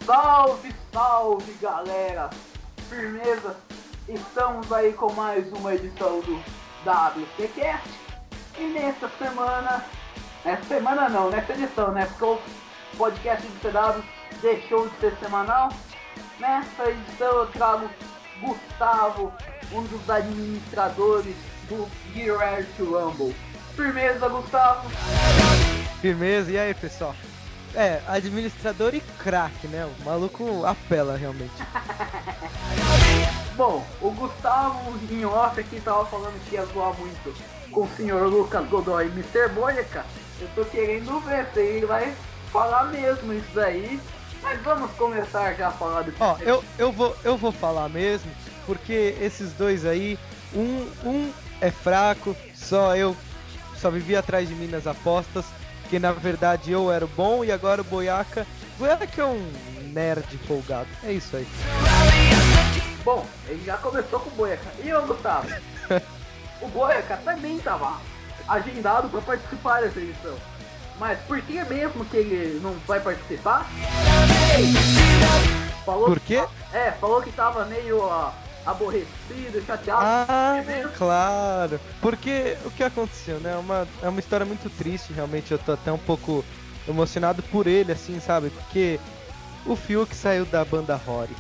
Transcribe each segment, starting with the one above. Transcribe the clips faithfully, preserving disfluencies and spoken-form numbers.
Salve, salve galera! Firmeza? Estamos aí com mais uma edição do W C Cast. E nessa semana, nessa semana não, nessa edição, né? Porque o podcast do C W deixou de ser semanal. Nessa edição eu trago Gustavo, um dos administradores do Get Ready to Rumble. Firmeza, Gustavo? Firmeza, e aí pessoal? É, administrador e craque, né? O maluco apela realmente. Bom, o Gustavo em off aqui tava falando que ia zoar muito com o senhor Lucas Godoy e mister Bolha. Eu tô querendo ver se ele vai falar mesmo isso daí. Mas vamos começar já a falar do... Ó, eu, eu, vou, eu vou falar mesmo, porque esses dois aí, um, um é fraco, só eu só vivi atrás de mim nas apostas, que na verdade eu era o bom e agora o Boiaca, Boiaca é um nerd folgado, é isso aí. Bom, ele já começou com o Boiaca. E o Gustavo? O Boiaca também tava agendado para participar dessa edição. Mas por que mesmo que ele não vai participar? Falou Por quê? Que, é, falou que tava meio ó, aborrecido, chateado. Ah, claro. Porque o que aconteceu, né? Uma, é uma história muito triste, realmente. Eu tô até um pouco emocionado por ele, assim, sabe? Porque o Fiuk saiu da banda Rory.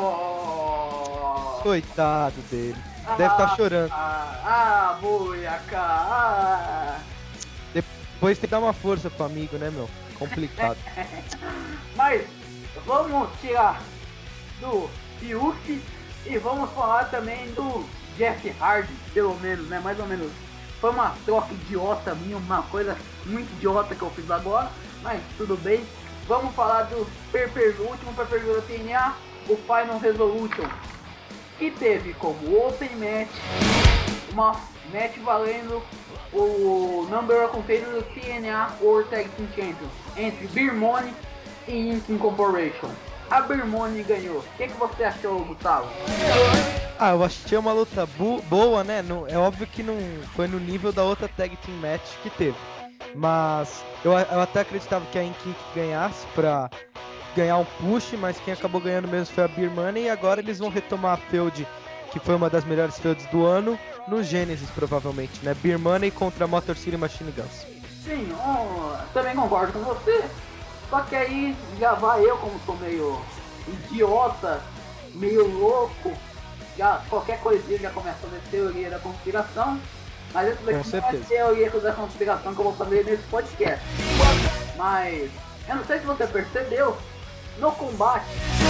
Oh. Coitado dele. Deve estar tá chorando. Ah, ah, Boiaca. Ah. Depois tem que dar uma força pro amigo, né, meu? Complicado. Mas vamos tirar do Fiuk e vamos falar também do Jeff Hardy, pelo menos, né? Mais ou menos. Foi uma troca idiota minha, uma coisa muito idiota que eu fiz agora, mas tudo bem. Vamos falar do pay-per-view, último pay-per-view da T N A, o Final Resolution, que teve como Open Match uma match valendo o Number One Contender do T N A World Tag Team Champion entre Beer Money e Inc. Incorporation. A Beer Money ganhou. O que, que você achou, Gustavo? Ah, eu achei uma luta bu- boa, né? Não, é óbvio que não foi no nível da outra Tag Team Match que teve. Mas eu, eu até acreditava que a Inc ganhasse pra ganhar um push, mas quem acabou ganhando mesmo foi a Beer Money. E agora eles vão retomar a feud, que foi uma das melhores feuds do ano, no Genesis provavelmente, né? Beer Money contra Motor City Machine Guns. Sim, oh, também concordo com você. Só que aí já vai eu, como sou meio idiota, meio louco, já qualquer coisinha já começa a fazer teoria da conspiração. Mas essa daqui não é teoria da conspiração que eu vou fazer nesse podcast. Mas eu não sei se você percebeu, no combate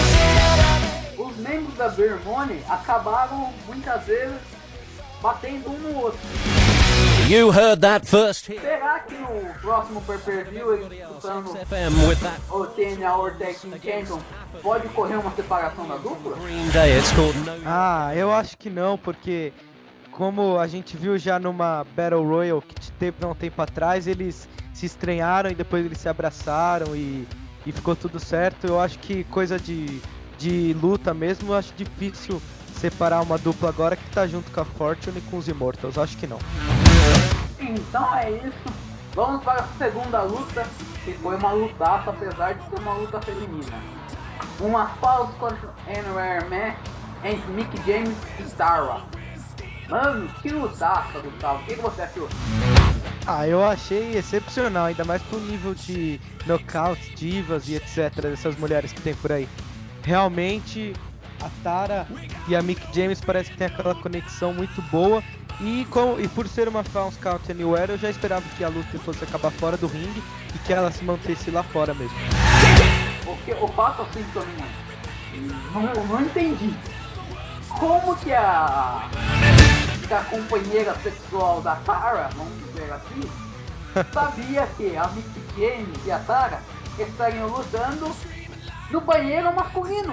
os membros da Beer Money acabaram muitas vezes batendo um no outro. You heard that first. Será que no próximo pay-per-view eles disputando o T N A World Tag Team Champion pode ocorrer uma separação da dupla? Ah, eu acho que não, porque como a gente viu já numa Battle Royale que teve há um tempo atrás, eles se estranharam e depois eles se abraçaram e, e ficou tudo certo. Eu acho que coisa de, de luta mesmo, eu acho difícil separar uma dupla agora que tá junto com a Fortune e com os Immortals, acho que não. Então é isso, vamos para a segunda luta, que foi uma lutaça, apesar de ser uma luta feminina. Uma Falls contra Anywhere Match entre Mick James e Starla. Mano, que lutaça, Gustavo, o que, que você achou? Ah, eu achei excepcional, ainda mais pro nível de knockout, divas e etcétera dessas mulheres que tem por aí. Realmente, a Tara e a Mick James parece que tem aquela conexão muito boa. E, com, e por ser uma Falls Count Anywhere, eu já esperava que a luta fosse acabar fora do ringue e que ela se mantesse lá fora mesmo. Porque o fato assim que eu não, não, não entendi. Como que a, que a companheira sexual da Tara, vamos dizer assim, sabia que a Mick James e a Tara estariam lutando no banheiro masculino?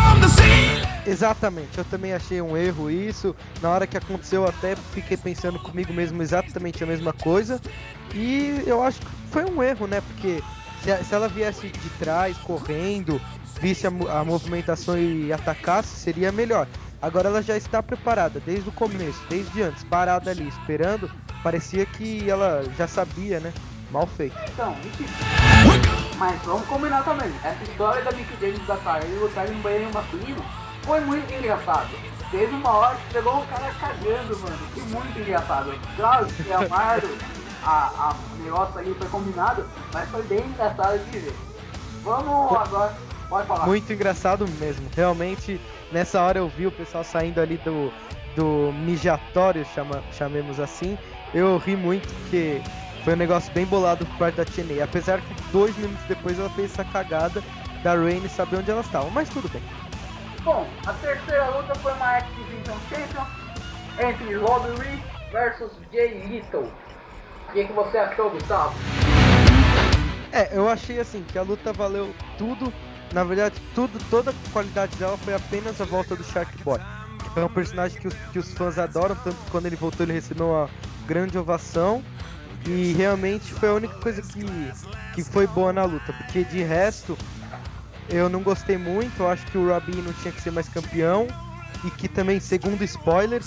Exatamente, eu também achei um erro isso. Na hora que aconteceu, eu até fiquei pensando comigo mesmo exatamente a mesma coisa. E eu acho que foi um erro, né? Porque se, se ela viesse de trás, correndo, visse a, a movimentação e atacasse, seria melhor. Agora ela já está preparada desde o começo, desde antes, parada ali, esperando. Parecia que ela já sabia, né? Mal feito. Então, Mas vamos combinar também, essa história da Mickie James da Kyrie lutar em banheiro masculino foi muito engraçado. Teve uma hora que pegou um cara cagando, mano, foi muito engraçado. Claro que amaram a, a negócio ali foi combinado, mas foi bem engraçado de ver. Vamos agora, pode falar. Muito engraçado mesmo, realmente nessa hora eu vi o pessoal saindo ali do, do mijatório, chama, chamemos assim. Eu ri muito porque foi um negócio bem bolado por parte da T N A, apesar que dois minutos depois ela fez essa cagada da Rain saber onde elas estavam, mas tudo bem. Bom, a terceira luta foi uma X Division Champion entre Robbie Reed versus Jay Lethal. O que, que você achou, Gustavo? É, eu achei assim, que a luta valeu tudo, na verdade tudo, toda a qualidade dela foi apenas a volta do Shark Boy. É um personagem que os, que os fãs adoram, tanto que quando ele voltou ele recebeu uma grande ovação. E realmente foi a única coisa que, que foi boa na luta, porque de resto eu não gostei muito, eu acho que o Robbie não tinha que ser mais campeão. E que também, segundo spoilers,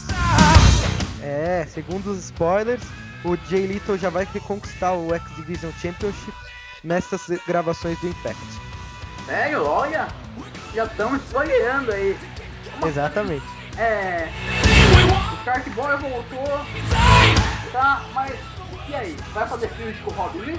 é, segundo os spoilers, o Jay Lethal já vai reconquistar o X Division Championship nessas gravações do Impact. Sério? Olha, já estamos spoilerando aí. Exatamente. É, o Shark Boy voltou, tá, mas e aí? Vai fazer feud com o Robbie Lee?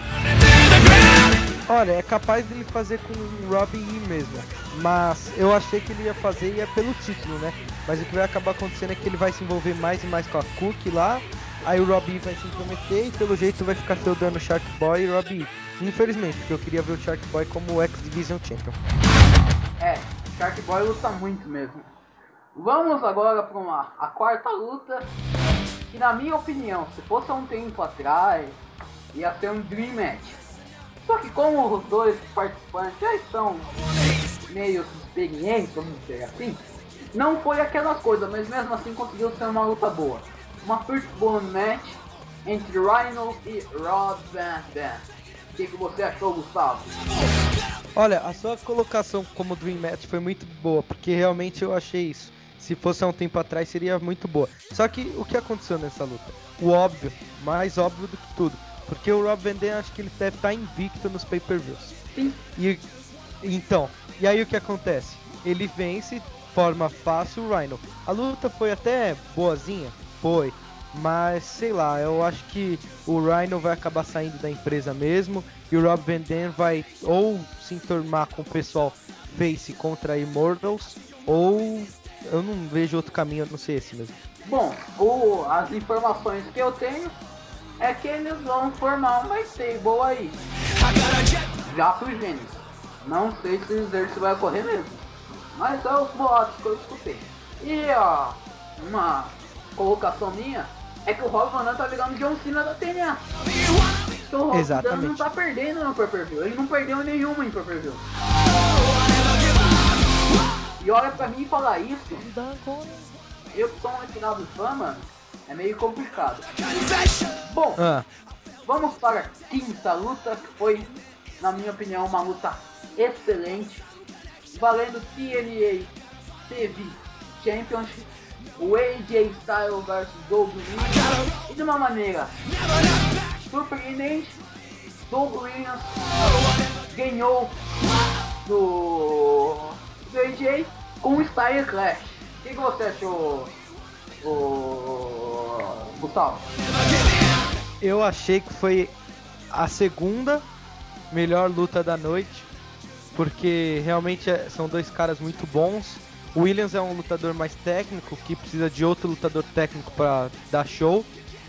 Olha, é capaz dele fazer com o Robbie E mesmo, mas eu achei que ele ia fazer e é pelo título, né? Mas o que vai acabar acontecendo é que ele vai se envolver mais e mais com a Cook lá, aí o Robbie E vai se intrometer e pelo jeito vai ficar feudando o Shark Boy e o Robbie E. Infelizmente, porque eu queria ver o Shark Boy como o X Division Champion. É, o Shark Boy luta muito mesmo. Vamos agora para uma, a quarta luta, que na minha opinião, se fosse há um tempo atrás, ia ser um Dream Match. Só que como os dois participantes já estão meio experientes, vamos dizer assim, não foi aquelas coisas, mas mesmo assim conseguiu ser uma luta boa. Uma First Bone Match entre Rhino e Rob Van Dam. O que, que você achou, Gustavo? Olha, a sua colocação como Dream Match foi muito boa, porque realmente eu achei isso. Se fosse há um tempo atrás seria muito boa. Só que o que aconteceu nessa luta? O óbvio, mais óbvio do que tudo. Porque o Rob Van Dam, acho que ele deve estar invicto nos pay-per-views. Sim. E, então, e aí o que acontece? Ele vence, forma fácil o Rhino. A luta foi até boazinha, foi. Mas, sei lá, eu acho que o Rhino vai acabar saindo da empresa mesmo. E o Rob Van Dam vai ou se enturmar com o pessoal face contra a Immortals, ou eu não vejo outro caminho, a não ser esse mesmo. Bom, o, as informações que eu tenho é que eles vão formar uma stable aí, já pro Gênesis. Não sei se isso vai ocorrer mesmo, mas é os boatos que eu escutei. E ó, uma colocação minha é que o Rob Van Dam tá virando John Cena da T N A. Porque o Rob Van Dam não tá perdendo no pay-per-view, ele não perdeu nenhuma em pay-per-view. E olha pra mim falar isso, eu que sou um retirado de fama, é meio complicado. Bom, Ah. vamos para a quinta luta, que foi, na minha opinião, uma luta excelente, valendo T N A T V Championship, o A J Styles versus Doug Williams, e de uma maneira surpreendente, Doug Williams ganhou do, do A J com o Style Clash. O que, que você achou, o Gustavo? Eu achei que foi a segunda melhor luta da noite, porque realmente é- são dois caras muito bons. O Williams é um lutador mais técnico, que precisa de outro lutador técnico para dar show.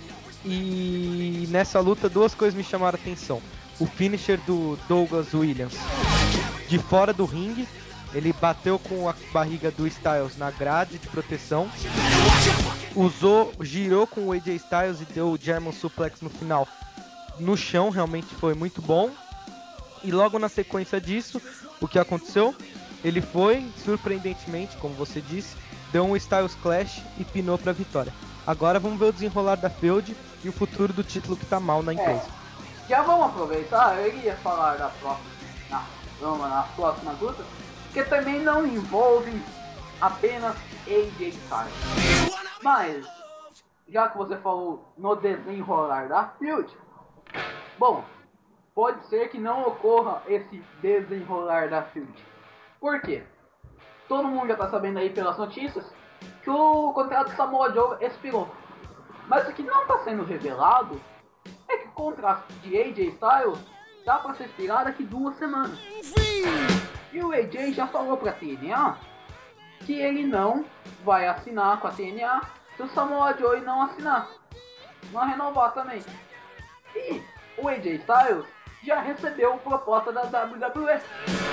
E nessa luta duas coisas me chamaram a atenção. O finisher do Douglas Williams de fora do ringue, ele bateu com a barriga do Styles na grade de proteção, usou, girou com o A J Styles e deu o German Suplex no final no chão, realmente foi muito bom. E logo na sequência disso, o que aconteceu? Ele foi, surpreendentemente, como você disse, deu um Styles Clash e pinou pra vitória. Agora vamos ver o desenrolar da feud e o futuro do título que tá mal na empresa. É, já vamos aproveitar, eu iria falar da próxima, na, vamos na próxima luta, que também não envolve apenas A J Styles. Mas, já que você falou no desenrolar da feud, bom, pode ser que não ocorra esse desenrolar da feud. Por quê? Todo mundo já tá sabendo aí pelas notícias que o contrato do Samoa Joe expirou. Mas o que não tá sendo revelado é que o contrato de A J Styles dá pra ser expirar daqui duas semanas. E o A J já falou pra T N A que ele não vai assinar com a T N A se o Samoa Joe não assinar. Não renovar também. E o A J Styles já recebeu proposta da W W E.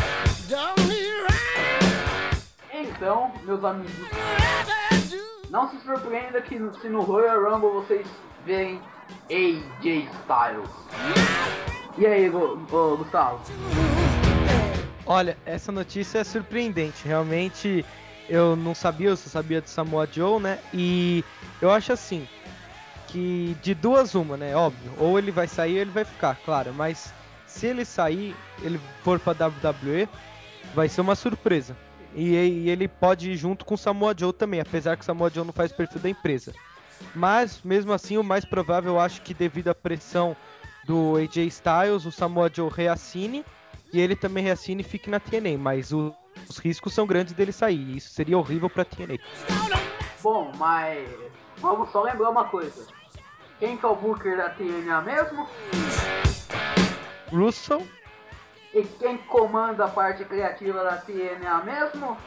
Então, meus amigos, não se surpreenda que no, se no Royal Rumble vocês veem A J Styles. E aí, Go, Go, Gustavo? Olha, essa notícia é surpreendente. Realmente, eu não sabia, eu só sabia do Samoa Joe, né? E eu acho assim, que de duas uma, né? Óbvio, ou ele vai sair ou ele vai ficar, claro. Mas se ele sair, ele for pra W W E, vai ser uma surpresa. E, e ele pode ir junto com o Samoa Joe também, apesar que o Samoa Joe não faz perfil da empresa. Mas, mesmo assim, o mais provável, eu acho que devido à pressão do A J Styles, o Samoa Joe reassine e ele também reassine e fique na T N A. Mas o, os riscos são grandes dele sair, e isso seria horrível pra T N A. Bom, mas vamos só lembrar uma coisa. Quem que é o Booker da T N A mesmo? Russell. E quem comanda a parte criativa da T N A mesmo?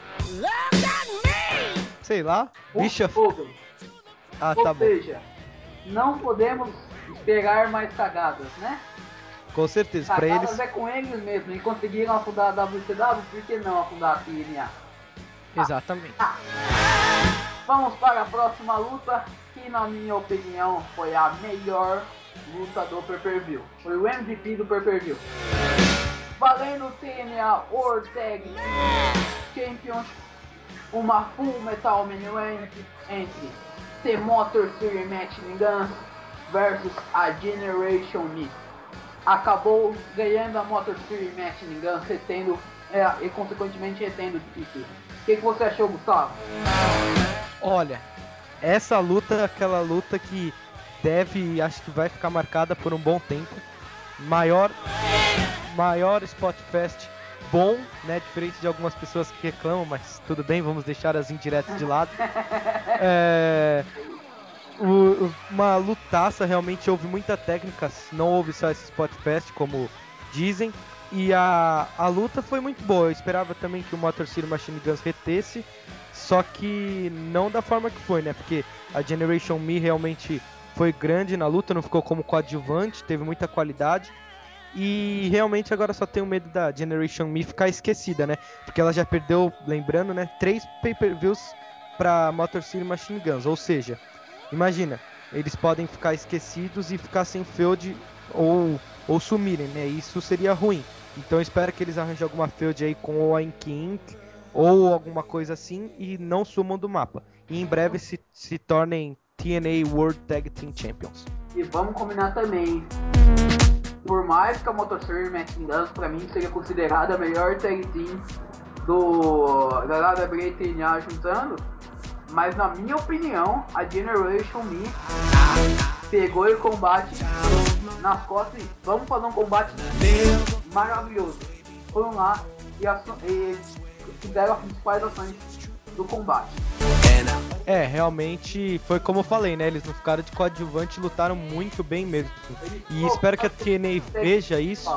Sei lá. Bischoff. Hogan. Ah, Ou tá bom. seja, não podemos esperar mais cagadas, né? Com certeza, pra Cagadas eles. é com eles mesmo. E conseguiram afundar a W C W, por que não afundar a T N A? Exatamente. Ah. Vamos para a próxima luta, que na minha opinião foi a melhor luta do pay-per-view. Foi o M V P do pay-per-view. Valendo o T N A World Tag Championship, uma Full Metal Main Event entre The Motor City Machine Guns versus a Generation Me. Acabou ganhando a Motor City Machine Guns, retendo, é, e consequentemente retendo o título. O que, que você achou, Gustavo? Olha, essa luta é aquela luta que deve, acho que vai ficar marcada por um bom tempo. Maior, maior Spot Fest bom, né? Diferente de algumas pessoas que reclamam, mas tudo bem, vamos deixar as indiretas de lado. É, o, uma lutaça, realmente houve muita técnica, não houve só esse Spot Fest, como dizem. E a, a luta foi muito boa, eu esperava também que o Motor City Machine Guns retesse, só que não da forma que foi, né? Porque a Generation Me realmente foi grande na luta, não ficou como coadjuvante, teve muita qualidade. E realmente agora só tenho medo da Generation Me ficar esquecida, né? Porque ela já perdeu, lembrando, né? Três pay-per-views pra Motor City Machine Guns. Ou seja, imagina, eles podem ficar esquecidos e ficar sem feud ou, ou sumirem, né? Isso seria ruim. Então eu espero que eles arranjem alguma feud aí com o Inc Inc ou alguma coisa assim e não sumam do mapa. E em breve se, se tornem T N A World Tag Team Champions. E vamos combinar também, por mais que a Motor City Machine Guns pra mim seria considerada a melhor tag team do, da W W E T N A juntando, mas na minha opinião a Generation Me pegou o combate nas costas e vamos fazer um combate maravilhoso. Foram lá e, e fizeram as principais ações do combate. É, realmente foi como eu falei, né? Eles não ficaram de coadjuvante, lutaram muito bem mesmo. E espero que a T N A veja isso.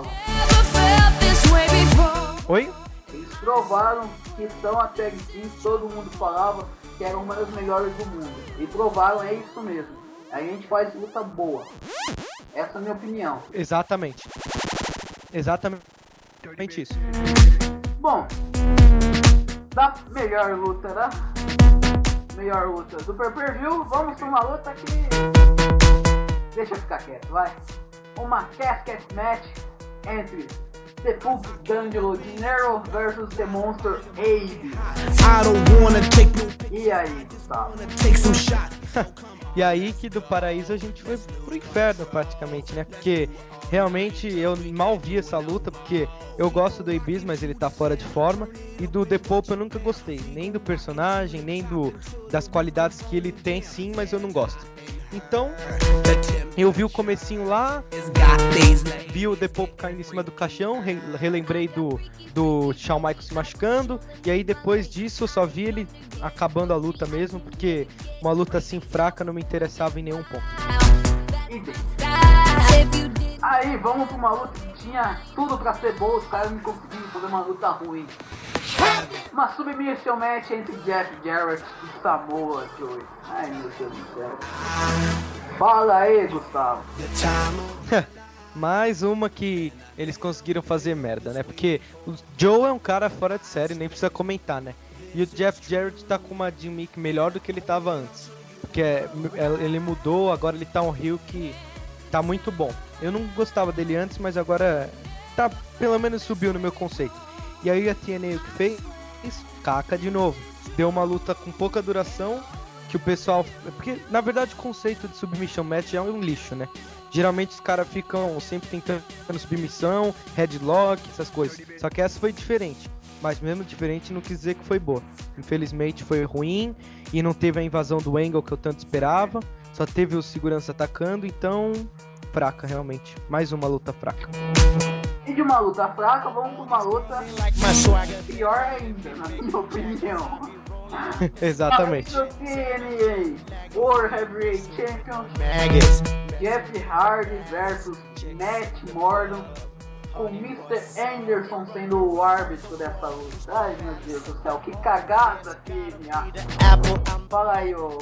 Oi? Eles provaram que são a tag team que todo mundo falava que era uma das melhores do mundo. E provaram, é isso mesmo. A gente faz luta boa. Essa é a minha opinião. Exatamente. Exatamente isso. Bom, da melhor luta, né? Melhor luta do pay-per-view, vamos pra uma luta que... Deixa eu ficar quieto, vai. Uma casket match entre The Pulp D'Angelo Dinero versus The Monster Abe. E aí, Gustavo? E aí que do paraíso a gente foi pro inferno praticamente, né? Porque realmente eu mal vi essa luta, porque eu gosto do Abyss, mas ele tá fora de forma. E do The Pope eu nunca gostei, nem do personagem, nem do, das qualidades que ele tem sim, mas eu não gosto. Então, Eu vi o comecinho lá, vi o The Pope caindo em cima do caixão, re- relembrei do, do Shawn Michaels se machucando, e aí depois disso eu só vi ele acabando a luta mesmo, porque uma luta assim fraca não me interessava em nenhum ponto. Aí vamos pra uma luta que tinha tudo pra ser boa, os caras não conseguiram fazer uma luta ruim. Uma submission match entre Jeff Jarrett e Samoa Joe. Ai meu Deus do céu. Fala aí, Gustavo. Mais uma que eles conseguiram fazer merda, né? Porque o Joe é um cara fora de série, nem precisa comentar, né? E o Jeff Jarrett tá com uma gimmick melhor do que ele tava antes. Porque é, é, ele mudou, agora ele tá um heel que tá muito bom. Eu não gostava dele antes, mas agora tá, pelo menos subiu no meu conceito. E aí a T N A o que fez? Caca de novo. Deu uma luta com pouca duração, que o pessoal... Porque, na verdade, o conceito de submission match é um lixo, né? Geralmente os caras ficam sempre tentando submissão, headlock, essas coisas. Só que essa foi diferente. Mas mesmo diferente não quis dizer que foi boa. Infelizmente foi ruim e não teve a invasão do Angle que eu tanto esperava. Só teve o segurança atacando, então... fraca, realmente. Mais uma luta fraca. E de uma luta fraca, vamos pra uma luta pior ainda, na minha opinião. Exatamente. A T N A World Heavyweight Champion Jeff Hardy versus Matt Morgan, com mister Anderson sendo o árbitro dessa luta. Ai meu Deus do céu, que cagada T N A. Fala aí, ô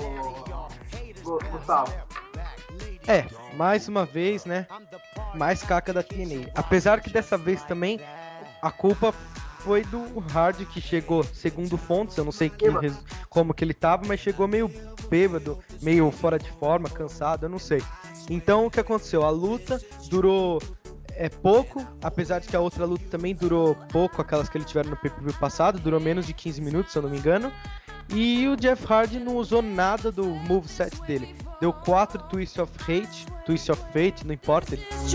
Gustavo. É, mais uma vez, né? Mais caca da T N A. Apesar que dessa vez também a culpa foi do Hardy, que chegou, segundo fontes, eu não sei que, como que ele tava, mas chegou meio bêbado, meio fora de forma, cansado, eu não sei. Então o que aconteceu? A luta durou é, pouco, apesar de que a outra luta também durou pouco, aquelas que ele tiveram no pay-per-view passado, durou menos de quinze minutos, se eu não me engano. E o Jeff Hardy não usou nada do moveset dele. Deu quatro Twist of Hate, Twist of Fate, não importa.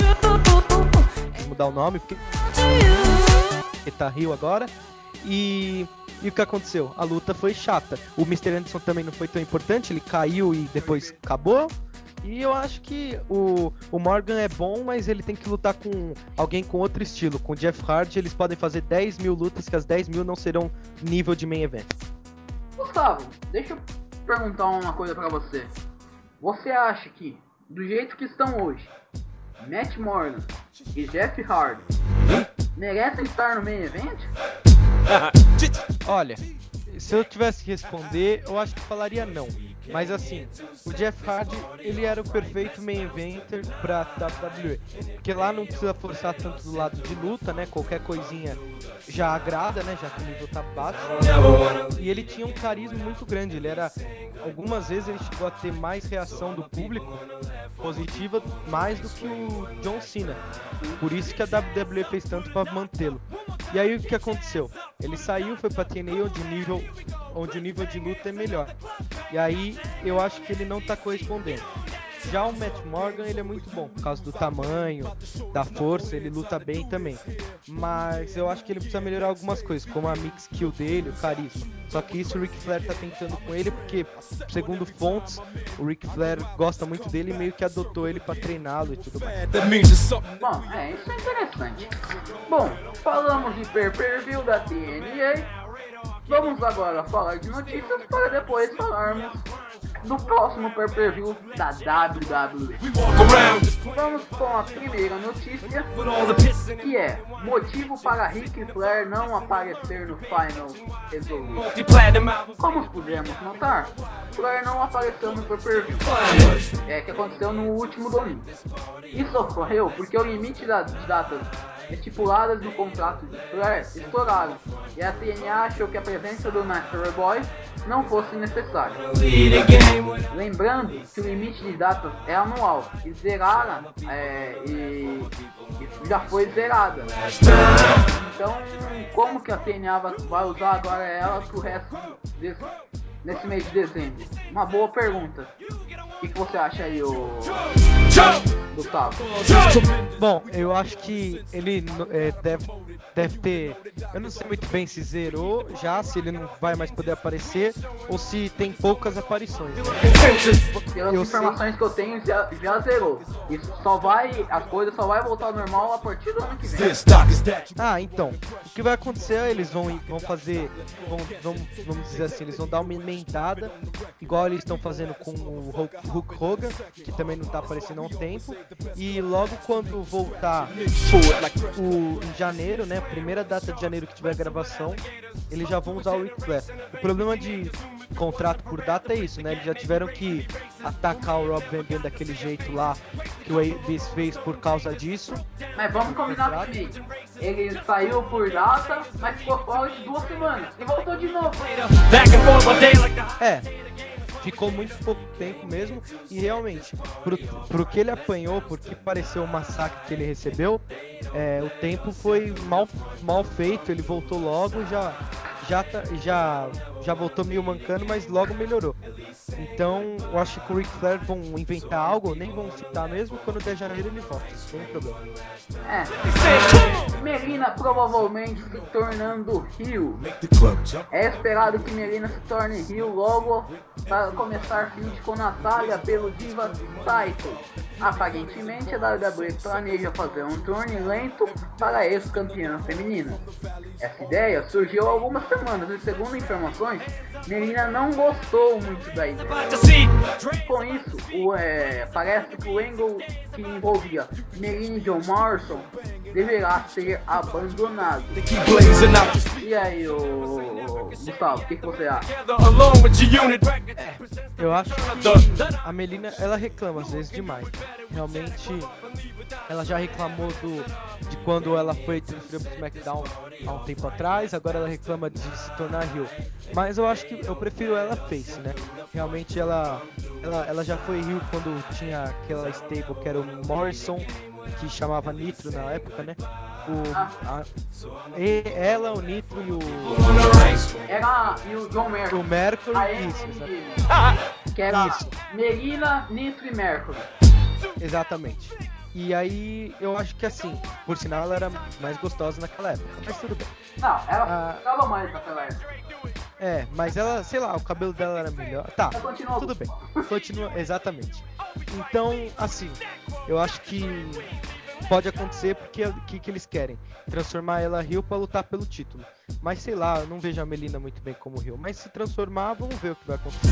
Vou mudar o nome, porque ele tá Rio agora. E, e o que aconteceu? A luta foi chata. O mister Anderson também não foi tão importante, ele caiu e depois acabou. E eu acho que o, o Morgan é bom, mas ele tem que lutar com alguém com outro estilo. Com o Jeff Hardy eles podem fazer dez mil lutas, que as dez mil não serão nível de main event. Gustavo, deixa eu perguntar uma coisa pra você. Você acha que, do jeito que estão hoje, Matt Morgan e Jeff Hardy merecem estar no main event? Olha, se eu tivesse que responder, eu acho que falaria não. Mas assim, o Jeff Hardy, ele era o perfeito main eventer pra W W E. Porque lá não precisa forçar tanto do lado de luta, né? Qualquer coisinha já agrada, né? Já que o nível tá baixo. E ele tinha um carisma muito grande. Ele era... Algumas vezes ele chegou a ter mais reação do público positiva, mais do que o John Cena. Por isso que a W W E fez tanto pra mantê-lo. E aí o que aconteceu? Ele saiu, foi pra T N A onde o nível, onde o nível de luta é melhor. E aí eu acho que ele não tá correspondendo. Já o Matt Morgan, ele é muito bom, por causa do tamanho, da força, ele luta bem também. Mas eu acho que ele precisa melhorar algumas coisas, como a mix kill dele, o carisma. Só que isso o Ric Flair tá tentando com ele, porque, segundo fontes, o Ric Flair gosta muito dele e meio que adotou ele pra treiná-lo e tudo mais. Bom, é, isso é interessante. Bom, falamos de pay-per-view da T N A. Vamos agora falar de notícias para depois falarmos do próximo pay-per-view da W W E. Vamos com a primeira notícia, que é motivo para Ric Flair não aparecer no Final Resolution. Como pudemos notar, Flair não apareceu no pay-per-view, é, que aconteceu no último domingo. Isso ocorreu porque o limite das datas estipuladas no contrato de Flair estouraram, e a T N A achou que a presença do Nature Boy não fosse necessária. Lembrando que o limite de datas é anual e zerada é, e, e já foi zerada. Então, como que a T N A vai usar agora ela pro resto desse, nesse mês de dezembro? Uma boa pergunta. O que, que você acha aí, ô Gustavo? Bom, eu acho que ele é, deve deve ter... Eu não sei muito bem se zerou já, se ele não vai mais poder aparecer, ou se tem poucas aparições. Pelas Eu informações sei... que eu tenho, já, já zerou. Isso só vai, as coisas só vai voltar ao normal a partir do ano que vem. Ah, então, o que vai acontecer é eles vão, vão fazer, vão, vão, vamos dizer assim, eles vão dar uma emendada, igual eles estão fazendo com o Hulk, Hulk Hogan, que também não tá aparecendo há um tempo, e logo quando voltar o, em janeiro, né, primeira data de janeiro que tiver gravação, eles já vão usar o Ric Flair. O problema de contrato por data é isso, né, eles já tiveram que atacar o Rob Van Dam daquele jeito lá, que o A B fez por causa disso. Mas vamos combinar comigo. Ele saiu por data, mas ficou fora de duas semanas. E voltou de novo. É, ficou muito pouco tempo mesmo. E realmente, pro, pro que ele apanhou, porque pareceu o massacre que ele recebeu, é, o tempo foi mal, mal feito. Ele voltou logo e já, já, já, já voltou meio mancando, mas logo melhorou. Então, eu acho que o Ric Flair vão inventar algo, nem vão citar mesmo, quando der janeiro ele volta, sem problema. É. Melina provavelmente se tornando heel. É esperado que Melina se torne heel logo para começar feud com Natália pelo Diva Title. Aparentemente a W W E planeja fazer um turno lento para a ex-campeã feminina. Essa ideia surgiu há algumas semanas e, segundo informações, Melina não gostou muito da ideia. Com isso, o, é, parece que o angle que envolvia Melina e John Morrison deverá ser abandonado. E aí, o Gustavo, o que, que você acha? É, eu acho que a Melina, ela reclama às vezes demais. Realmente, ela já reclamou do, de quando ela foi transferida pro SmackDown há um tempo atrás, agora ela reclama de se tornar heel. Mas eu acho que eu prefiro ela face, né? Realmente ela, ela, ela já foi heel quando tinha aquela stable que era o Morrison, que chamava Nitro na época, né? O, a, e, ela, o Nitro e o... Era e o John Mercury. O Mercury, Aí, isso, exatamente. Que era Isso. Melina, Nitro e Mercury. Exatamente. E aí, eu acho que assim, por sinal ela era mais gostosa naquela época, mas tudo bem. Não, ela Ah. ficava mais naquela época. É, mas ela, sei lá, o cabelo dela era melhor. Tá, Ela continua- tudo bem. Continua, exatamente. Então, assim, eu acho que pode acontecer porque o que, que eles querem? Transformar ela heel pra lutar pelo título. Mas sei lá, eu não vejo a Melina muito bem como heel. Mas se transformar, vamos ver o que vai acontecer.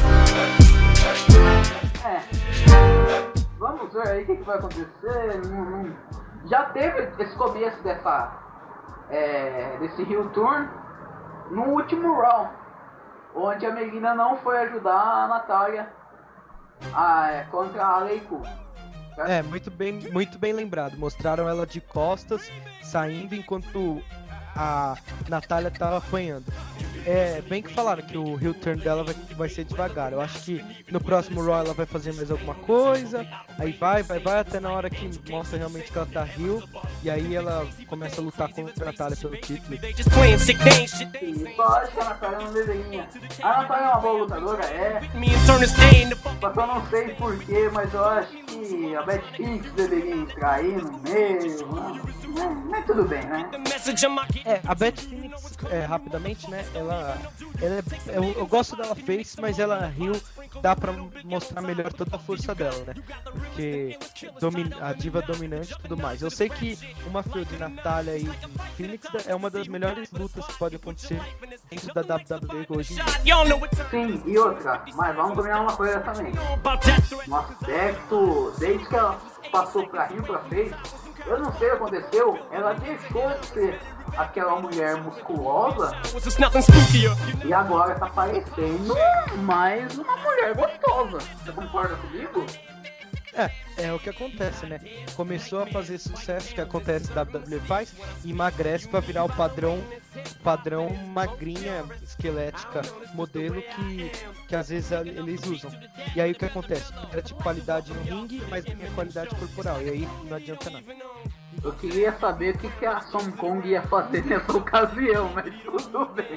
É. Vamos ver aí o que, que vai acontecer. Não, não... Já teve esse começo dessa. É, desse heel turn no último round, onde a Melina não foi ajudar a Natália a, é, contra a Leiku. É, muito bem, muito bem lembrado. Mostraram ela de costas, saindo enquanto a Natália tava apanhando. É, bem que falaram que o heel turn dela vai, vai ser devagar. Eu acho que no próximo Raw ela vai fazer mais alguma coisa. Aí vai, vai, vai, até na hora que mostra realmente que ela tá heel. E aí ela começa a lutar contra a Natália pelo título. E só acho que a Natália é uma desenhinha. A Natália é uma boa lutadora, é. Só que eu não sei porquê, mas eu acho que a Beth Phoenix deveria entrar aí no meio. Mas, mas tudo bem, né? É, a Beth Phoenix, é, rapidamente, né? Ela, ela é, eu, eu gosto dela face, mas ela heel dá pra mostrar melhor toda a força dela, né? Porque domin, a diva dominante e tudo mais. Eu sei que uma feud de Natália e Phoenix é uma das melhores lutas que pode acontecer dentro da W W E hoje em dia. Sim, e outra, mas vamos combinar uma coisa também. No aspecto, desde que ela passou pra Rio pra Face, eu não sei o que aconteceu, ela deixou de ser aquela mulher musculosa e agora tá parecendo mais uma mulher gostosa. Você concorda comigo? É, é o que acontece, né? Começou a fazer sucesso, que acontece da W W E faz, e emagrece pra virar o padrão, padrão magrinha, esquelética, modelo que, que às vezes eles usam. E aí o que acontece? Perde qualidade no ringue, mas ganha qualidade corporal, e aí não adianta nada. Eu queria saber o que, que a Song Kong ia fazer nessa ocasião, mas tudo bem.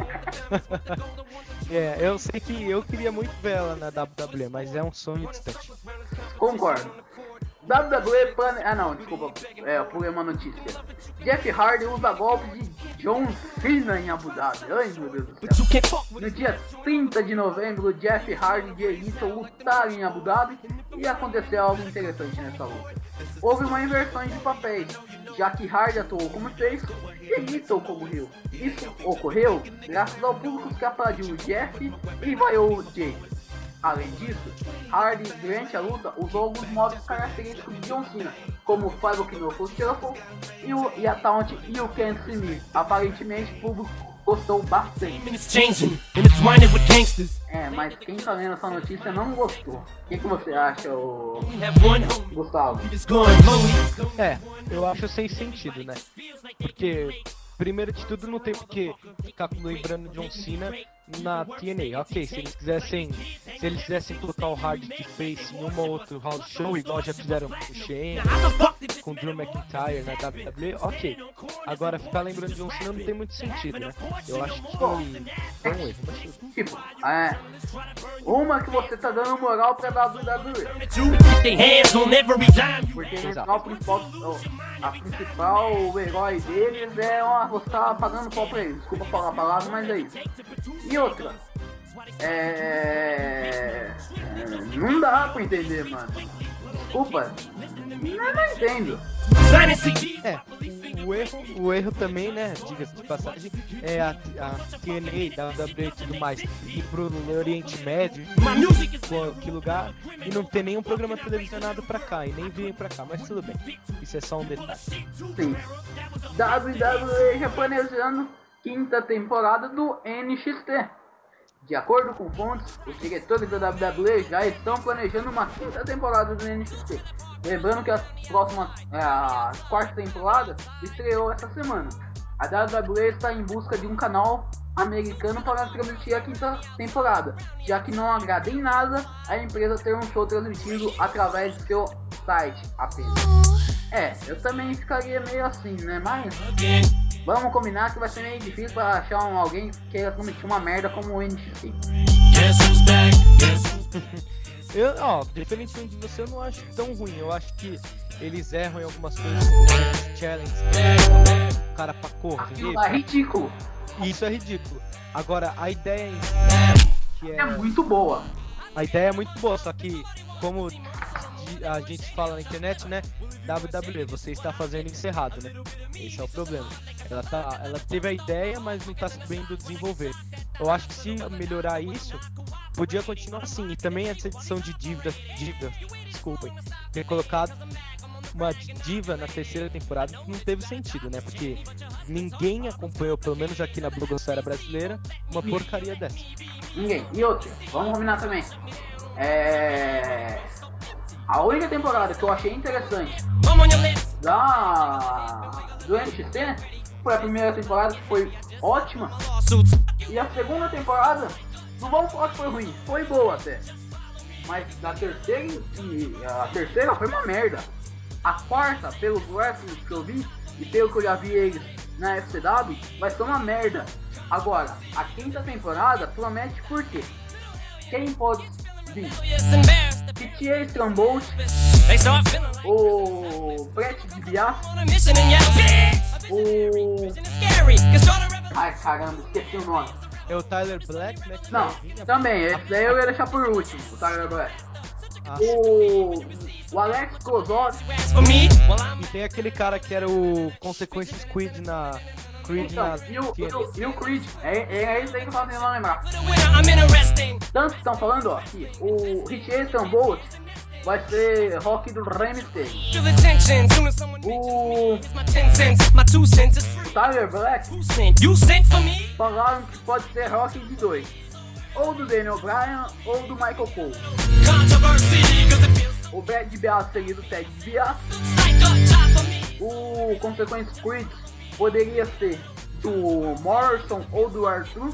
É, eu sei que eu queria muito ver ela na W W E, mas é um sonho distante. Concordo. W W E plane... Ah não, desculpa, é, eu pulei uma notícia. Jeff Hardy usa golpe de John Cena em Abu Dhabi. Ai meu Deus do céu. No dia trinta de novembro, Jeff Hardy e Jey Lethal lutaram em Abu Dhabi e aconteceu algo interessante nessa luta. Houve uma inversão de papéis, já que Hardy atuou como face e Jey Lethal como heel. Isso ocorreu graças ao público que aplaudiu o Jeff e vaiou o Jey. Além disso, Hardy, durante a luta, usou alguns modos característicos de John Cena, como o Five Knuckles Shuffle e, o, e a Taunt You Can't See Me. Aparentemente, o público gostou bastante. É, mas quem tá lendo essa notícia não gostou. O que, que você acha, ô... Gustavo? É, eu acho sem sentido, né? Porque, primeiro de tudo, não tem porque ficar lembrando John Cena na T N A. Ok, se eles quisessem se eles quisessem colocar o Hardy de face em uma ou outra house show, igual já fizeram com o Shane, com o Drew McIntyre na W W E, ok. Agora, ficar lembrando de John Cena não tem muito sentido, né? Eu acho que foi um erro. Mas... Tipo, é... Uma que você tá dando moral pra W W E. Porque o principal, a principal, o herói deles é uma... Você tá pagando pau pra eles. Desculpa falar a palavra, mas é isso. E outra, é... não dá pra entender, mano. Desculpa, eu não entendo. É, o erro, o erro também, né, diga-se de passagem, é a, a T N A, W W E e tudo mais, ir pro Oriente Médio, que lugar, e não ter nenhum programa televisionado pra cá, e nem virem pra cá, mas tudo bem, isso é só um detalhe. Sim, W W E já planejando quinta temporada do N X T. De acordo com fontes, os diretores da W W E já estão planejando uma quinta temporada do N X T. Lembrando que a próxima, a quarta temporada estreou essa semana. A W W E está em busca de um canal americano para transmitir a quinta temporada, já que não agrada em nada a empresa ter um show transmitido através de seu site apenas. É, eu também ficaria meio assim, né? Mas vamos combinar que vai ser meio difícil para achar um, alguém que queira transmitir uma merda como o N X T. Eu, ó, diferentemente de você, eu não acho tão ruim. Eu acho que eles erram em algumas coisas, como challenge, o cara pra correr. Aquilo é ridículo. Isso é ridículo. Agora, a ideia em si, que é... é muito boa. A ideia é muito boa, só que, como a gente fala na internet, né? W W E, você está fazendo isso errado, né? Esse é o problema. Ela, tá, ela teve a ideia, mas não está sabendo desenvolver. Eu acho que se melhorar isso, podia continuar assim. E também essa edição de dívida, dívida, desculpem, ter colocado uma diva na terceira temporada não teve sentido, né? Porque ninguém acompanhou, pelo menos aqui na blogosfera brasileira, uma porcaria dessa. Ninguém. E outra, vamos combinar também. É... A única temporada que eu achei interessante da... do N X T foi a primeira temporada, que foi ótima. E a segunda temporada, não vamos falar que foi ruim, foi boa até. Mas da terceira e a terceira foi uma merda. A quarta, pelo wrestling que eu vi e pelo que eu já vi eles na F C W, vai ser uma merda. Agora, a quinta temporada promete por quê? Quem pode vir? T A Strongbolt, o Brett DiBiase, o... Ai caramba, esqueci o nome. É o Tyler Black, né? Não, também, esse daí eu ia deixar por último, o Tyler Black. Ah, o... o Alex Kozlov. E tem aquele cara que era o Consequence Squid na... Creed então, na... E o, e, o, e o Creed, é, é isso aí que eu tava tentando lembrar. Tanto que estão falando, ó, que o Richardson Bolt vai ser Rock do Rey Mysterio. O... o Tyler Black falaram que pode ser Rock de dois. Ou do Daniel Bryan ou do Michael Cole. O Brad DiBiase seria do Ted DiBiase. O Consequence Creed poderia ser do Morrison ou do Arthur.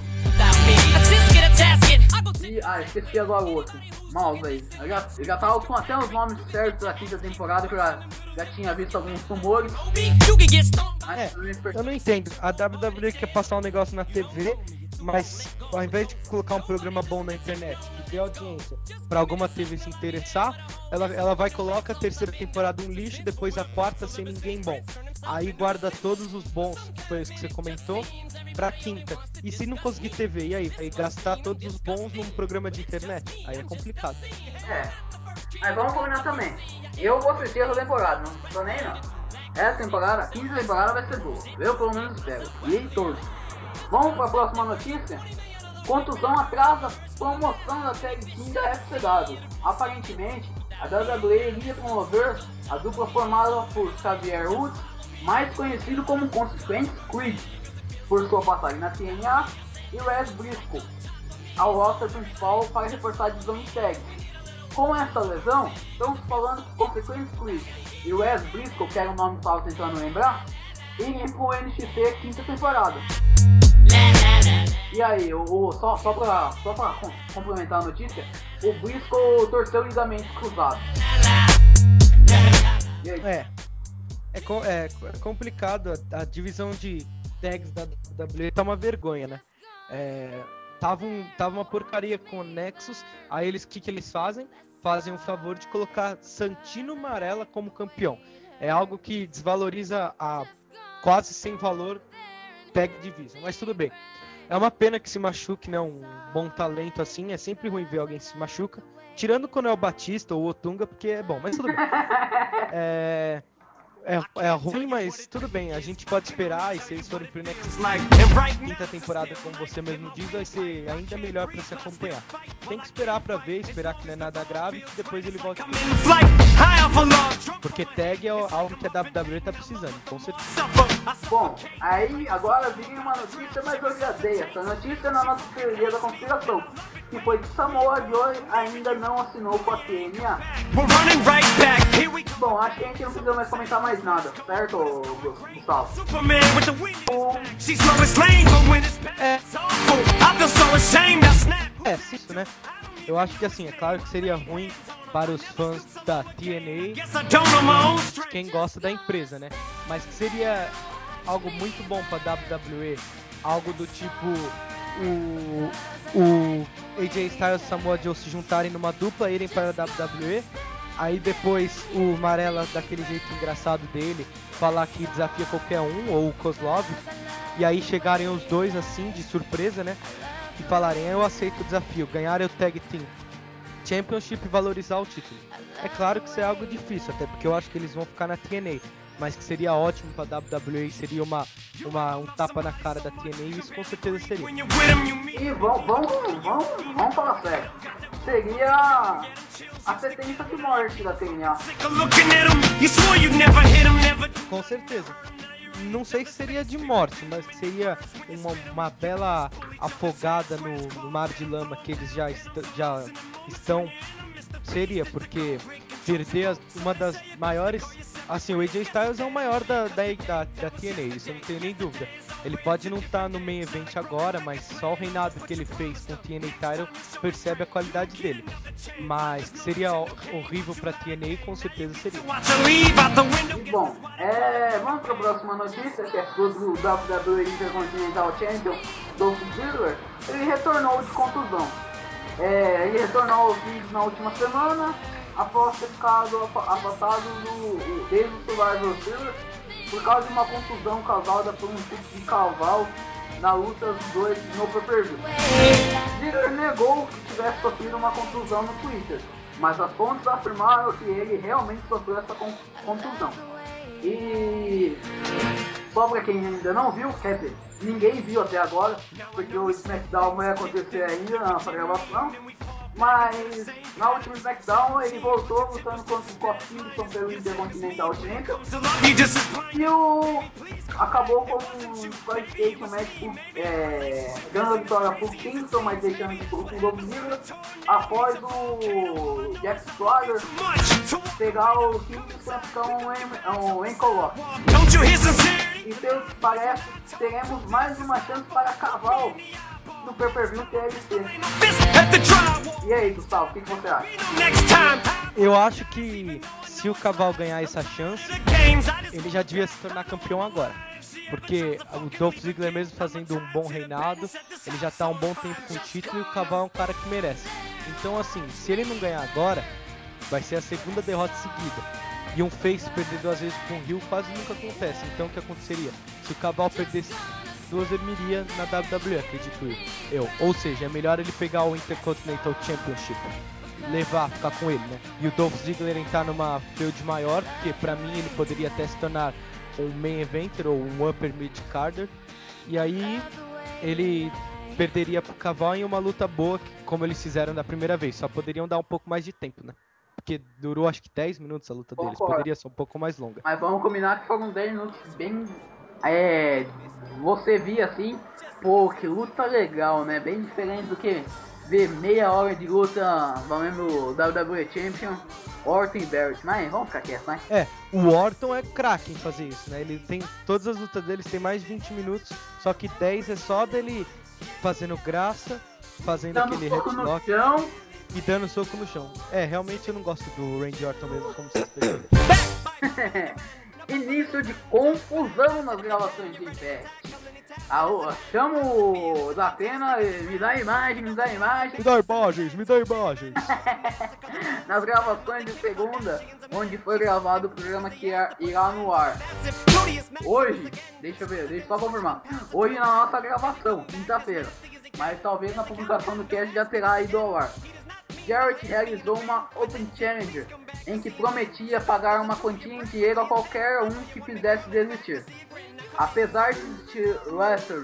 E, ah, esqueci agora o outro. Mal, velho. Eu já, eu já tava com até os nomes certos aqui da temporada, que eu já, já tinha visto alguns rumores. É, eu não entendo. A W W E quer passar um negócio na T V, mas ao invés de colocar um programa bom na internet, que dê audiência pra alguma T V se interessar, ela, ela vai colocar a terceira temporada um lixo, depois a quarta sem ninguém bom. Aí guarda todos os bons, que foi isso que você comentou, pra quinta. E se não conseguir T V, e aí? Vai gastar todos os bons num programa de internet? Aí é complicado. É. Mas vamos combinar também. Eu vou assistir essa temporada, não tô nem não. Essa temporada, a quinta temporada vai ser boa. Eu pelo menos espero. E todos. Vamos para a próxima notícia. Contusão atrasa promoção da Tag Team da F C W. Aparentemente, a W W E iria promover a dupla formada por Xavier Woods, mais conhecido como Consequence Creed, por sua passagem na T N A, e Wes Briscoe ao roster principal para reforçar a divisão de tags. Com essa lesão, estamos falando que Consequence Creed e Wes Briscoe, que era o nome que estava tentando lembrar, iriam pro N X T quinta temporada. E aí, o, o, só, só pra, só pra com, complementar a notícia, o Briscoe torceu o ligamento cruzado. E aí? É, é, co- é, é complicado, a, a divisão de tags da W W E tá uma vergonha, né? É, tava, um, tava uma porcaria com o Nexus, aí eles, o que, que eles fazem? Fazem o favor de colocar Santino Marella como campeão. É algo que desvaloriza a quase sem valor tag division, mas tudo bem. É uma pena que se machuque, né? Um bom talento assim, é sempre ruim ver alguém se machuca. Tirando quando é o Batista ou o Otunga, porque é bom, mas tudo bem. É, é, é ruim, mas tudo bem. A gente pode esperar, e se eles forem pro Next quinta temporada, como você mesmo diz, vai ser ainda melhor pra se acompanhar. Tem que esperar pra ver, esperar que não é nada grave, que depois ele volte. Porque tag é algo que a W W E tá precisando, com certeza. Bom, aí agora vem uma notícia mais odiadeia. Essa notícia é na nossa teoria da conspiração, que foi que Samoa Joe ainda não assinou com a T N A. Bom, acho que a gente não precisa mais comentar mais nada, certo, Gustavo? O... É, é, isso, né? Eu acho que assim, é claro que seria ruim para os fãs da T N A, quem gosta da empresa, né? Mas que seria algo muito bom para a W W E, algo do tipo o, o A J Styles e Samoa Joe se juntarem numa dupla, irem para a W W E, aí depois o Marella, daquele jeito engraçado dele, falar que desafia qualquer um, ou o Kozlov, e aí chegarem os dois assim, de surpresa, né? E falarem, eu aceito o desafio, ganharem o Tag Team Championship e valorizar o título. É claro que isso é algo difícil, até porque eu acho que eles vão ficar na T N A, mas que seria ótimo pra W W E, seria uma, uma, um tapa na cara da T N A, e isso com certeza seria. E vamos, vamos, vamos, vamos falar sério. Seria a sentença de morte da T N A. Com certeza. Não sei se seria de morte, mas que seria uma, uma bela afogada no, no mar de lama que eles já, est- já estão. Seria, porque perder as- uma das maiores. Assim, o A J Styles é o maior da, da, da, da T N A, isso eu não tenho nem dúvida. Ele pode não estar no main event agora, mas só o reinado que ele fez com o T N A Title percebe a qualidade dele. Mas que seria horrível pra T N A, com certeza seria. E bom, é, vamos para a próxima notícia, que é sobre o W W E Intercontinental Champion, Dolph Ziggler. Ele retornou de contusão. É, ele retornou aos vídeos na última semana, após ter ficado afastado do, desde o Survivor Series por causa de uma contusão causada por um tipo de cavalo na luta dos dois no pay-per-view. Ziggler negou que tivesse sofrido uma contusão no Twitter, mas as fontes afirmaram que ele realmente sofreu essa con- contusão. E só pra quem ainda não viu, quer dizer, ninguém viu até agora, porque o SmackDown vai acontecer ainda na nossa gravação, mas na última SmackDown ele voltou lutando contra o Kofi Kingston pelo Intercontinental Champion, e o acabou com um Squalification Match por, é, dando a vitória pro Kingston, mas deixando de pro Dolph Ziggler, após o Jack Swagger pegar o Kingston e ficar um, um ankle lock. E pelo que parece, teremos mais uma chance para Caval no pay-per-view T L C. E aí, Gustavo, o que, que você acha? Eu acho que se o Caval ganhar essa chance, ele já devia se tornar campeão agora. Porque o Dolph Ziggler mesmo fazendo um bom reinado, ele já tá há um bom tempo com o título, e o Caval é um cara que merece. Então, assim, se ele não ganhar agora, vai ser a segunda derrota seguida. E um face perder duas vezes com o Hill quase nunca acontece. Então, o que aconteceria? Se o Cabal perdesse duas, ele iria na W W E, acredito eu. Ou seja, é melhor ele pegar o Intercontinental Championship, levar, ficar com ele, né? E o Dolph Ziggler entrar numa feud maior, porque pra mim ele poderia até se tornar um main eventer ou um upper mid carder. E aí ele perderia pro Cabal em uma luta boa, como eles fizeram da primeira vez. Só poderiam dar um pouco mais de tempo, né? Porque durou acho que dez minutos a luta deles, Concordo. poderia ser um pouco mais longa. Mas vamos combinar que foram dez minutos bem... É... Você via assim, pô, que luta legal, né? Bem diferente do que ver meia hora de luta, valendo W W E Champion, Orton e Barrett. Mas vamos ficar quieto, né? É, o Orton é craque em fazer isso, né? Ele tem... Todas as lutas deles tem mais de vinte minutos, só que dez é só dele fazendo graça, fazendo Dando aquele soco no headlock chão. e dando soco no chão. É, realmente eu não gosto do Randy Orton mesmo, como vocês perceberam. Início de confusão nas gravações de Impact. Ah, chama o Datena, me dá imagem, me dá imagem. Me dá imagens, me dá imagens. Nas gravações de segunda, onde foi gravado o programa que irá no ar. Hoje, deixa eu ver, deixa eu só confirmar. Hoje na nossa gravação, quinta-feira. Mas talvez na publicação do cast já terá ido ao ar. Jarrett realizou uma Open Challenger em que prometia pagar uma quantia em dinheiro a qualquer um que fizesse desistir. Apesar de existir wrestlers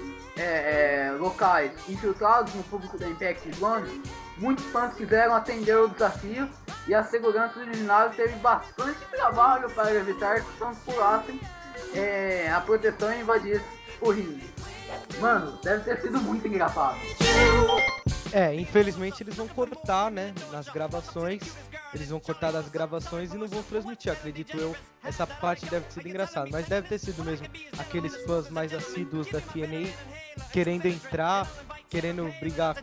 é, é, locais infiltrados no público da Impact de Londres, muitos fãs quiseram atender o desafio e a segurança do ginásio teve bastante trabalho para evitar que os fãs pulassem é, a proteção e invadissem o ringue. Mano, deve ter sido muito engraçado. É, infelizmente eles vão cortar, né, nas gravações, eles vão cortar das gravações e não vão transmitir, acredito eu. Essa parte deve ter sido engraçada, mas deve ter sido mesmo aqueles fãs mais assíduos da T N A querendo entrar, querendo brigar com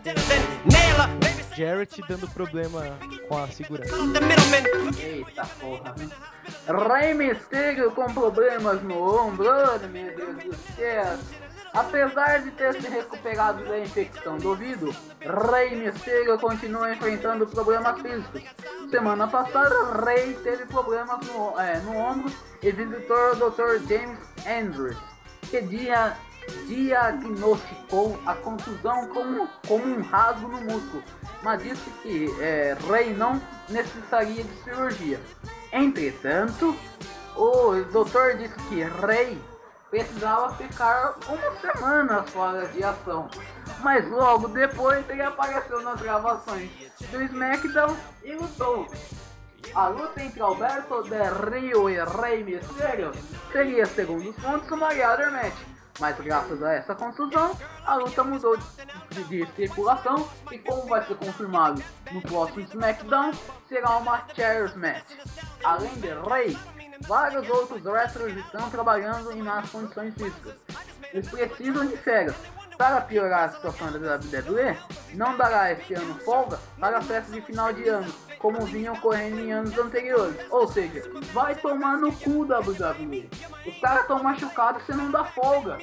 o Jarrett, dando problema com a segurança. Eita porra. Rey Mysterio com problemas no ombro, oh, meu Deus do céu. Apesar de ter se recuperado da infecção do ouvido, Rey Mysterio continua enfrentando problemas físicos. Semana passada, Rey teve problemas no, é, no ombro e visitou o doutor James Andrews, que dia, diagnosticou a contusão como, como um rasgo no músculo, mas disse que é, Rey não necessitaria de cirurgia. Entretanto, o doutor disse que Rey precisava ficar uma semana fora de ação, mas logo depois ele apareceu nas gravações do SmackDown e lutou. A luta entre Alberto Del Rio e Rey Mysterio seria, segundo os fontes, uma ladder match, mas graças a essa confusão, a luta mudou de, de circulação e, como vai ser confirmado no próximo SmackDown, será uma Chairs Match. Além de Rey, vários outros wrestlers estão trabalhando em más condições físicas. Eles precisam de férias. Para piorar a situação da W W E, não dará este ano folga para a festa de final de ano, como vinha ocorrendo em anos anteriores. Ou seja, vai tomar no cu W W E. Os caras estão machucados, você não dá folga.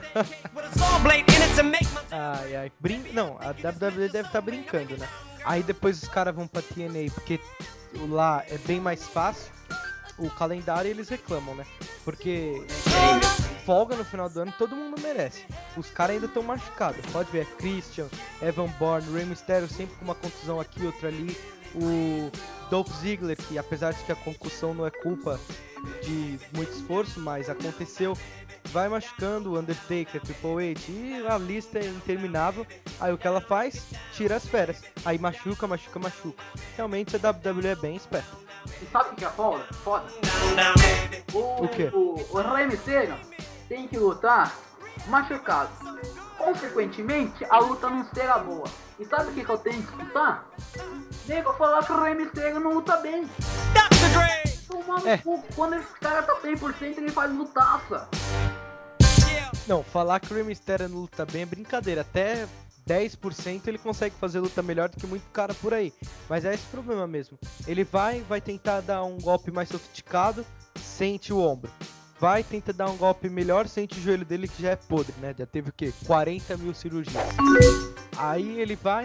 Ai, ai. Brin... Não, a W W E deve estar brincando, né? Aí depois os caras vão pra T N A, porque lá é bem mais fácil. O calendário eles reclamam, né? Porque folga no final do ano todo mundo merece. Os caras ainda estão machucados. Pode ver, é Christian, Evan Bourne, Rey Mysterio sempre com uma contusão aqui, outra ali. O Dolph Ziggler, que apesar de que a concussão não é culpa de muito esforço, mas aconteceu, vai machucando. O Undertaker, Triple H, e a lista é interminável. Aí o que ela faz? Tira as férias. Aí machuca, machuca, machuca. Realmente a W W E é bem esperta. E sabe o que é foda? Foda. O, O quê? O, o Rey Mysterio tem que lutar machucado. Consequentemente, a luta não será boa. E sabe o que, que eu tenho que escutar? Nego falar que o Rey Mysterio não luta bem. Tomar É. no cu. Quando esse cara tá cem por cento, ele faz lutaça. Não, falar que o Rey Mysterio não luta bem é brincadeira. Até dez por cento ele consegue fazer luta melhor do que muito cara por aí. Mas é esse o problema mesmo. Ele vai, vai tentar dar um golpe mais sofisticado, sente o ombro. Vai, tenta dar um golpe melhor, sente o joelho dele que já é podre, né? Já teve o quê? quarenta mil cirurgias. Aí ele vai,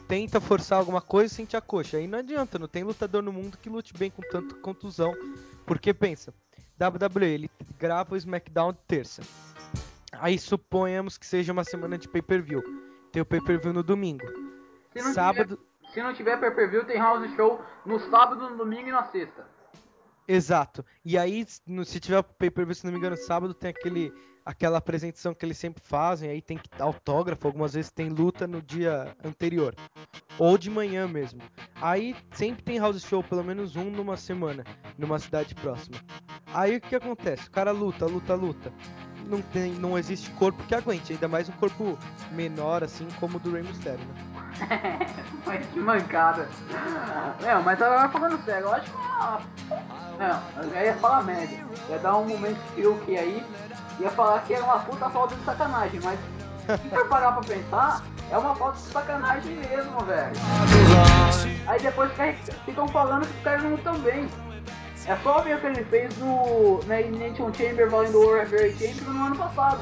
tenta forçar alguma coisa e sente a coxa. Aí não adianta, não tem lutador no mundo que lute bem com tanta contusão. Porque pensa, W W E, ele grava o SmackDown de terça. Aí suponhamos que seja uma semana de pay-per-view. Tem o pay-per-view no domingo. Se não Sábado... Tiver, se não tiver pay-per-view, tem house show no sábado, no domingo e na sexta. Exato. E aí, no, se tiver pay-per-view, se não me engano, sábado tem aquele, aquela apresentação que eles sempre fazem, aí tem que dar autógrafo, algumas vezes tem luta no dia anterior. Ou de manhã mesmo. Aí sempre tem house show, pelo menos um numa semana, numa cidade próxima. Aí o que acontece? O cara luta, luta, luta. Não, tem, não existe corpo que aguente, ainda mais um corpo menor, assim, como o do Rey Mysterio, né? Mas que mancada. É, mas agora falando sério, eu acho que é uma... Não, eu ia falar média. Ia dar um momento fio que aí ia falar que era uma puta falta de sacanagem, mas se for parar pra pensar, é uma falta de sacanagem mesmo, velho. Aí depois ficam falando que os caras não lutam bem. É só ver o que ele fez no na Elimination Chamber valendo o World Heavyweight Champion no ano passado.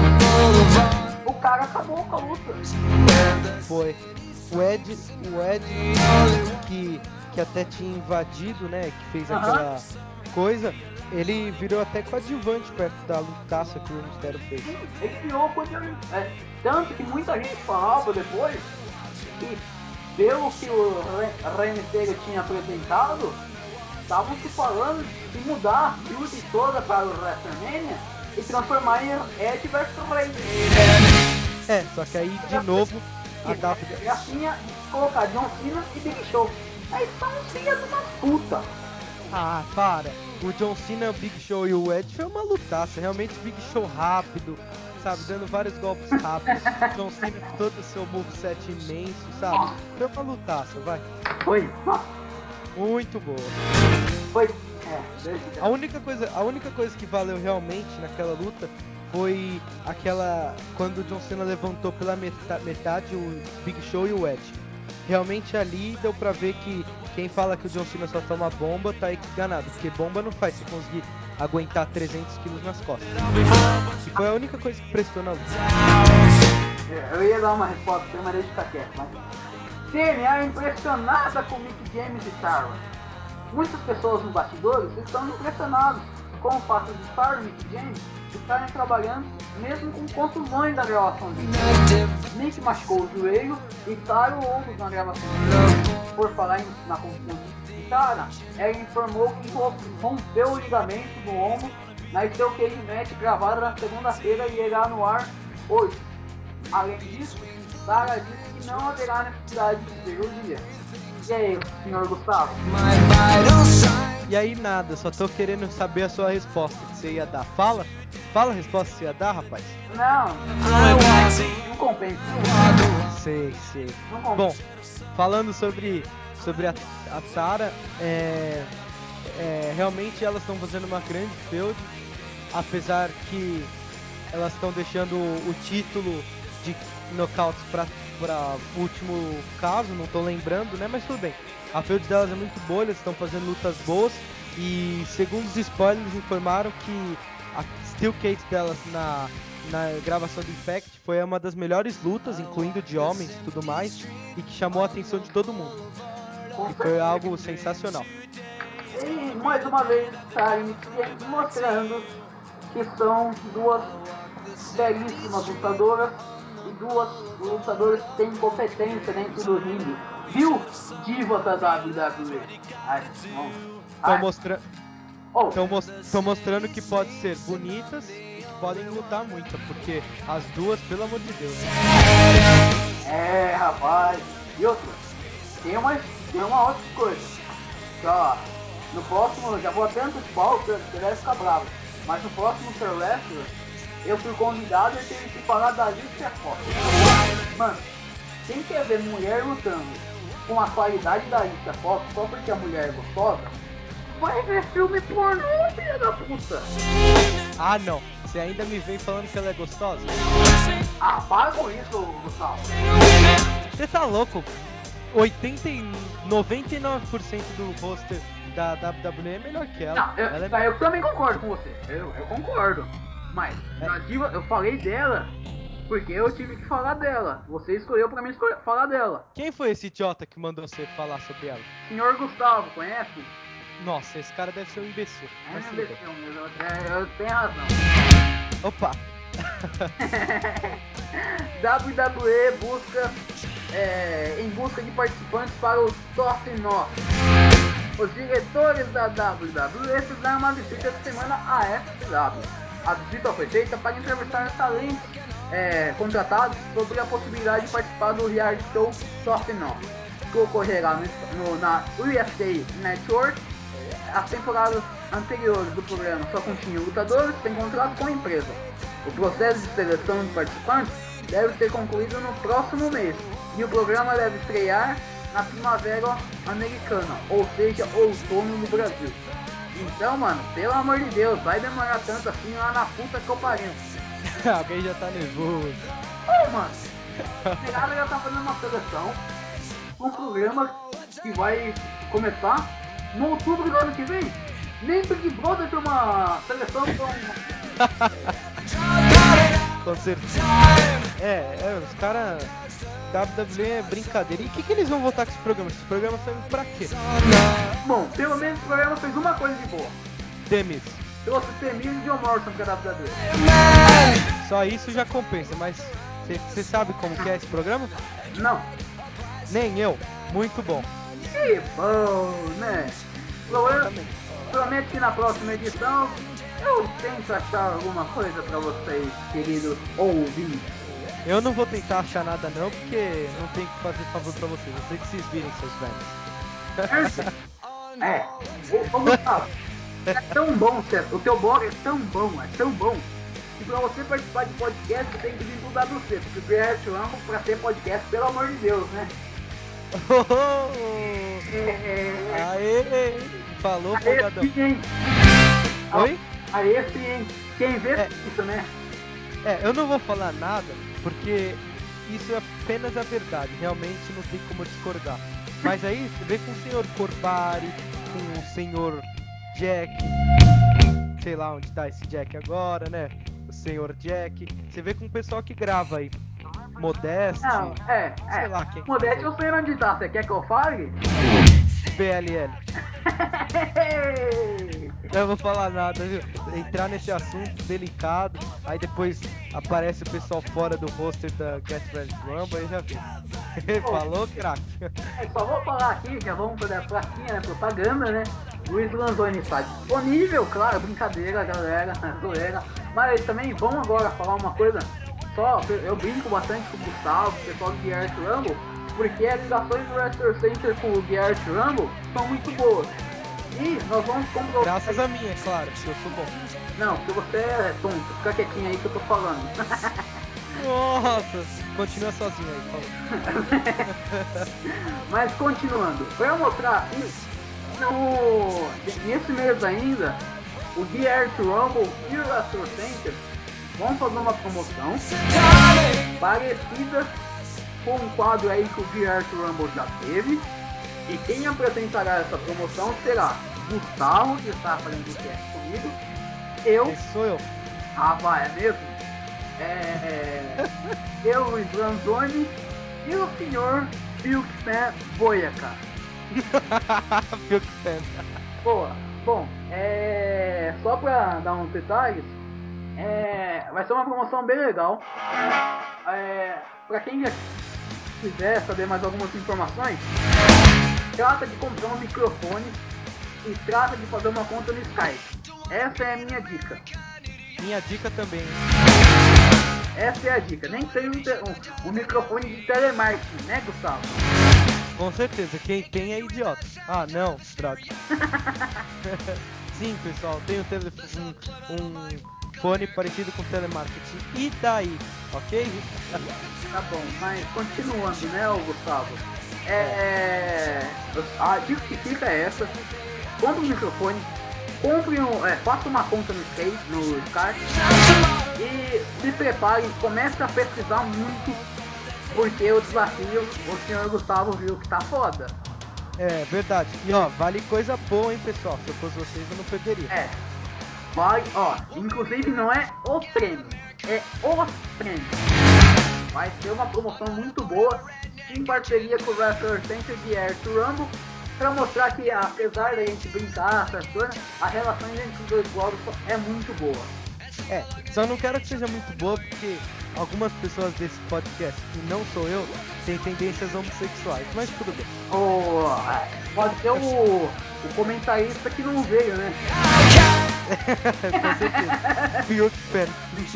O cara acabou com a luta. Foi. O Ed, o Ed que, que até tinha invadido, né, que fez Uh-huh. aquela coisa, ele virou até coadjuvante perto da lutaça que o Rey Mysterio fez. Ele criou coadjuvante. É, tanto que muita gente falava depois que, pelo que o Rey Mysterio tinha apresentado, estavam se falando de mudar a feud toda para o WrestleMania e transformar em Edge versus Rey. É, só que aí de novo a E W já tinha colocar John Cena e Big Show. Aí são filhas de uma puta. Ah, para! O John Cena, o Big Show e o Edge foi uma lutaça, realmente Big Show rápido, sabe, dando vários golpes rápidos. John Cena com todo o seu moveset imenso, sabe? Foi uma lutaça, vai. Foi. Muito boa. Foi. É, A única coisa, a única coisa que valeu realmente naquela luta foi aquela quando o John Cena levantou pela meta, metade o Big Show e o Edge. Realmente ali deu pra ver que quem fala que o John Cena só toma bomba tá enganado, porque bomba não faz você conseguir aguentar trezentos quilos nas costas. E foi a única coisa que prestou na luta. Eu ia dar uma resposta, mas deixa eu ficar quieto. Mas... C N A é impressionada com Mick James e Charlotte. Muitas pessoas nos bastidores estão impressionados com o fato de Charlotte e Mick James estarem trabalhando mesmo com contusões da gravação de Mick machucou o joelho e Taro o ombro na gravação. Por falar em, na confusão de Tara, ela informou que rompeu o ligamento do ombro na seu Cage Match gravada na segunda-feira e irá no ar hoje. Além disso, Tara disse que não haverá necessidade de cirurgia. E aí, senhor Gustavo? E aí nada, só tô querendo saber a sua resposta que você ia dar. Fala, fala a resposta que você ia dar, rapaz. Não, não, não compensa. Sei, sei. Não compensa. Bom, falando sobre, sobre a, a Tara, é, é, realmente elas estão fazendo uma grande feud, apesar que elas estão deixando o, o título de knockouts para o último caso, não tô lembrando, né? Mas tudo bem. A feud delas é muito boa, eles estão fazendo lutas boas e, segundo os spoilers, informaram que a Steel Cage delas na, na gravação do Impact foi uma das melhores lutas, incluindo de homens e tudo mais, e que chamou a atenção de todo mundo. E foi algo sensacional. E mais uma vez, Charlie mostrando que são duas belíssimas lutadoras e duas lutadoras que têm competência dentro do ringue. Viu? Divas da W W E. Ai, não. Estão mostra... Oh. mos mostrando que pode ser bonitas e que podem lutar muito, porque as duas, pelo amor de Deus. É, rapaz. E outra, tem uma, tem uma outra coisa. Ó, no próximo, já vou até antecipar, você deve ficar bravo. Mas no próximo Sir Wrestler, eu fui convidado e tive que falar da Alicia Fox. Mano, quem quer ver mulher lutando com a qualidade da Alicia Fox só porque a mulher é gostosa, vai ver filme pornô, filha da puta. Ah não, você ainda me vem falando que ela é gostosa? Ah, para com isso, Gustavo. Você tá louco? oitenta e noventa e nove por cento do roster da W W E é melhor que ela. Não, eu, ela é... eu também concordo com você. Eu, eu concordo. Mas, É. a diva, eu falei dela Porque eu tive que falar dela. Você escolheu pra mim escolher, falar dela. Quem foi esse idiota que mandou você falar sobre ela? Senhor Gustavo, conhece? Nossa, esse cara deve ser um imbecil. É Mas um tudo bem. imbecil mesmo, eu, eu tenho razão. Opa! W W E busca é, em busca de participantes para o Top Notch. Os diretores da W W E fizeram uma visita essa semana à F W. A visita foi feita para entrevistar talentos é, contratados sobre a possibilidade de participar do reality show Top Notch, que ocorrerá no, no, na U F C Network. As temporadas anteriores do programa só continham lutadores sem contrato com a empresa. O processo de seleção de participantes deve ser concluído no próximo mês e o programa deve estrear na primavera americana, ou seja, outono no Brasil. Então, mano, pelo amor de Deus, vai demorar tanto assim lá na puta que eu pariu. Alguém já tá nervoso. Ô, mano, o Negada já tá fazendo uma seleção, um programa que vai começar no outubro do ano que vem. Nem Big Brother tem uma seleção com... Com certeza. É, é os caras... W W E é brincadeira. E o que, que eles vão voltar com esse programa? Esse programa serve pra quê? Bom, pelo menos o programa fez uma coisa de boa. Demis. Trouxe o Temil e John Morrison pra W W E. Só isso já compensa, mas você sabe como que é esse programa? Não. Nem eu. Muito bom. Que bom, né? Prometo, prometo que na próxima edição eu tento achar alguma coisa pra vocês, queridos ouvintes. Eu não vou tentar achar nada não, porque não tem que fazer favor pra vocês. Eu sei que vocês virem, seus velhos. É, ô, ô Gustavo, é tão bom, certo? O teu blog é tão bom, é tão bom, que pra você participar de podcast você tem que vir pro W C, porque o Reality Rumble pra ter podcast, pelo amor de Deus, né? É, é, Aê! Falou, Aê, folgadão. sim, hein? Oi? Aê, sim, hein? Quem vê É. isso, né? É, eu não vou falar nada, porque isso é apenas a verdade. Realmente não tem como discordar. Mas aí você vê com o senhor Corbari, com o senhor Jack, sei lá onde tá esse Jack agora, né? O senhor Jack. Você vê com o pessoal que grava aí. Modeste, Não, é, é. sei lá quem. Modeste, eu sei onde tá. Você quer que eu fale? B L L. Eu não vou falar nada, viu? Entrar nesse assunto delicado, aí depois aparece o pessoal fora do roster da Get Ready Rumble, aí já viu. Falou, craque. É, só vou falar aqui, já vamos fazer a plaquinha, né? Propaganda, né? Luiz Lanzoni está disponível, claro, brincadeira, galera, zoeira. Mas também vamos agora falar uma coisa. Só, eu brinco bastante com o Gustavo, o pessoal do Gears Rumble, porque as ligações do Wrestler Center com o Gears Rumble são muito boas. E nós vamos comprovar. Graças a mim, é claro, porque eu sou bom. Não, porque você é tonto, fica quietinho aí que eu tô falando. Nossa, continua sozinho aí, falou. Mas continuando, pra mostrar aqui, no, nesse mês ainda, o Gears Rumble e o Wrestler Center vão fazer uma promoção parecida com um quadro aí que o Gears Rumble já teve. E quem apresentará essa promoção será Gustavo, que está fazendo o teste comigo, eu, Esse sou eu. ah, vai, é mesmo? É, eu, Luiz Lanzoni, e o senhor Bilkman Boyaca. Viu que pena. Boa, bom, é, só pra dar uns detalhes, é, vai ser uma promoção bem legal. É, pra quem já quiser saber mais algumas informações, trata de comprar um microfone e trata de fazer uma conta no Skype. Essa é a minha dica. Minha dica também. Essa é a dica. Nem tem um, te- um, um microfone de telemarketing, né, Gustavo? Com certeza, quem tem é idiota. Ah, não, droga. Sim, pessoal, tem um, tele, um, um fone parecido com telemarketing. E daí, ok? Tá bom, mas continuando, né, ô Gustavo? É, a dica que fica é essa: compre um microfone, compre um, é, faça uma conta no Skype, no Skype e se prepare, comece a pesquisar muito, porque o desafio, o senhor Gustavo viu que tá foda. É verdade. E ó, vale coisa boa, hein, pessoal. Se eu fosse vocês, eu não perderia. É, vai, ó, inclusive não é o prêmio, é os prêmios. vai ser uma promoção muito boa, em parceria com o Wrestler Center de Air to Rumble, pra mostrar que apesar da gente brincar, essas coisas, a relação entre os dois blocos é muito boa. É, só não quero que seja muito boa porque algumas pessoas desse podcast, que não sou eu, têm tendências homossexuais, mas tudo bem. O, pode ser o, o comentarista que não veio, né? Com certeza. Fui eu que espero.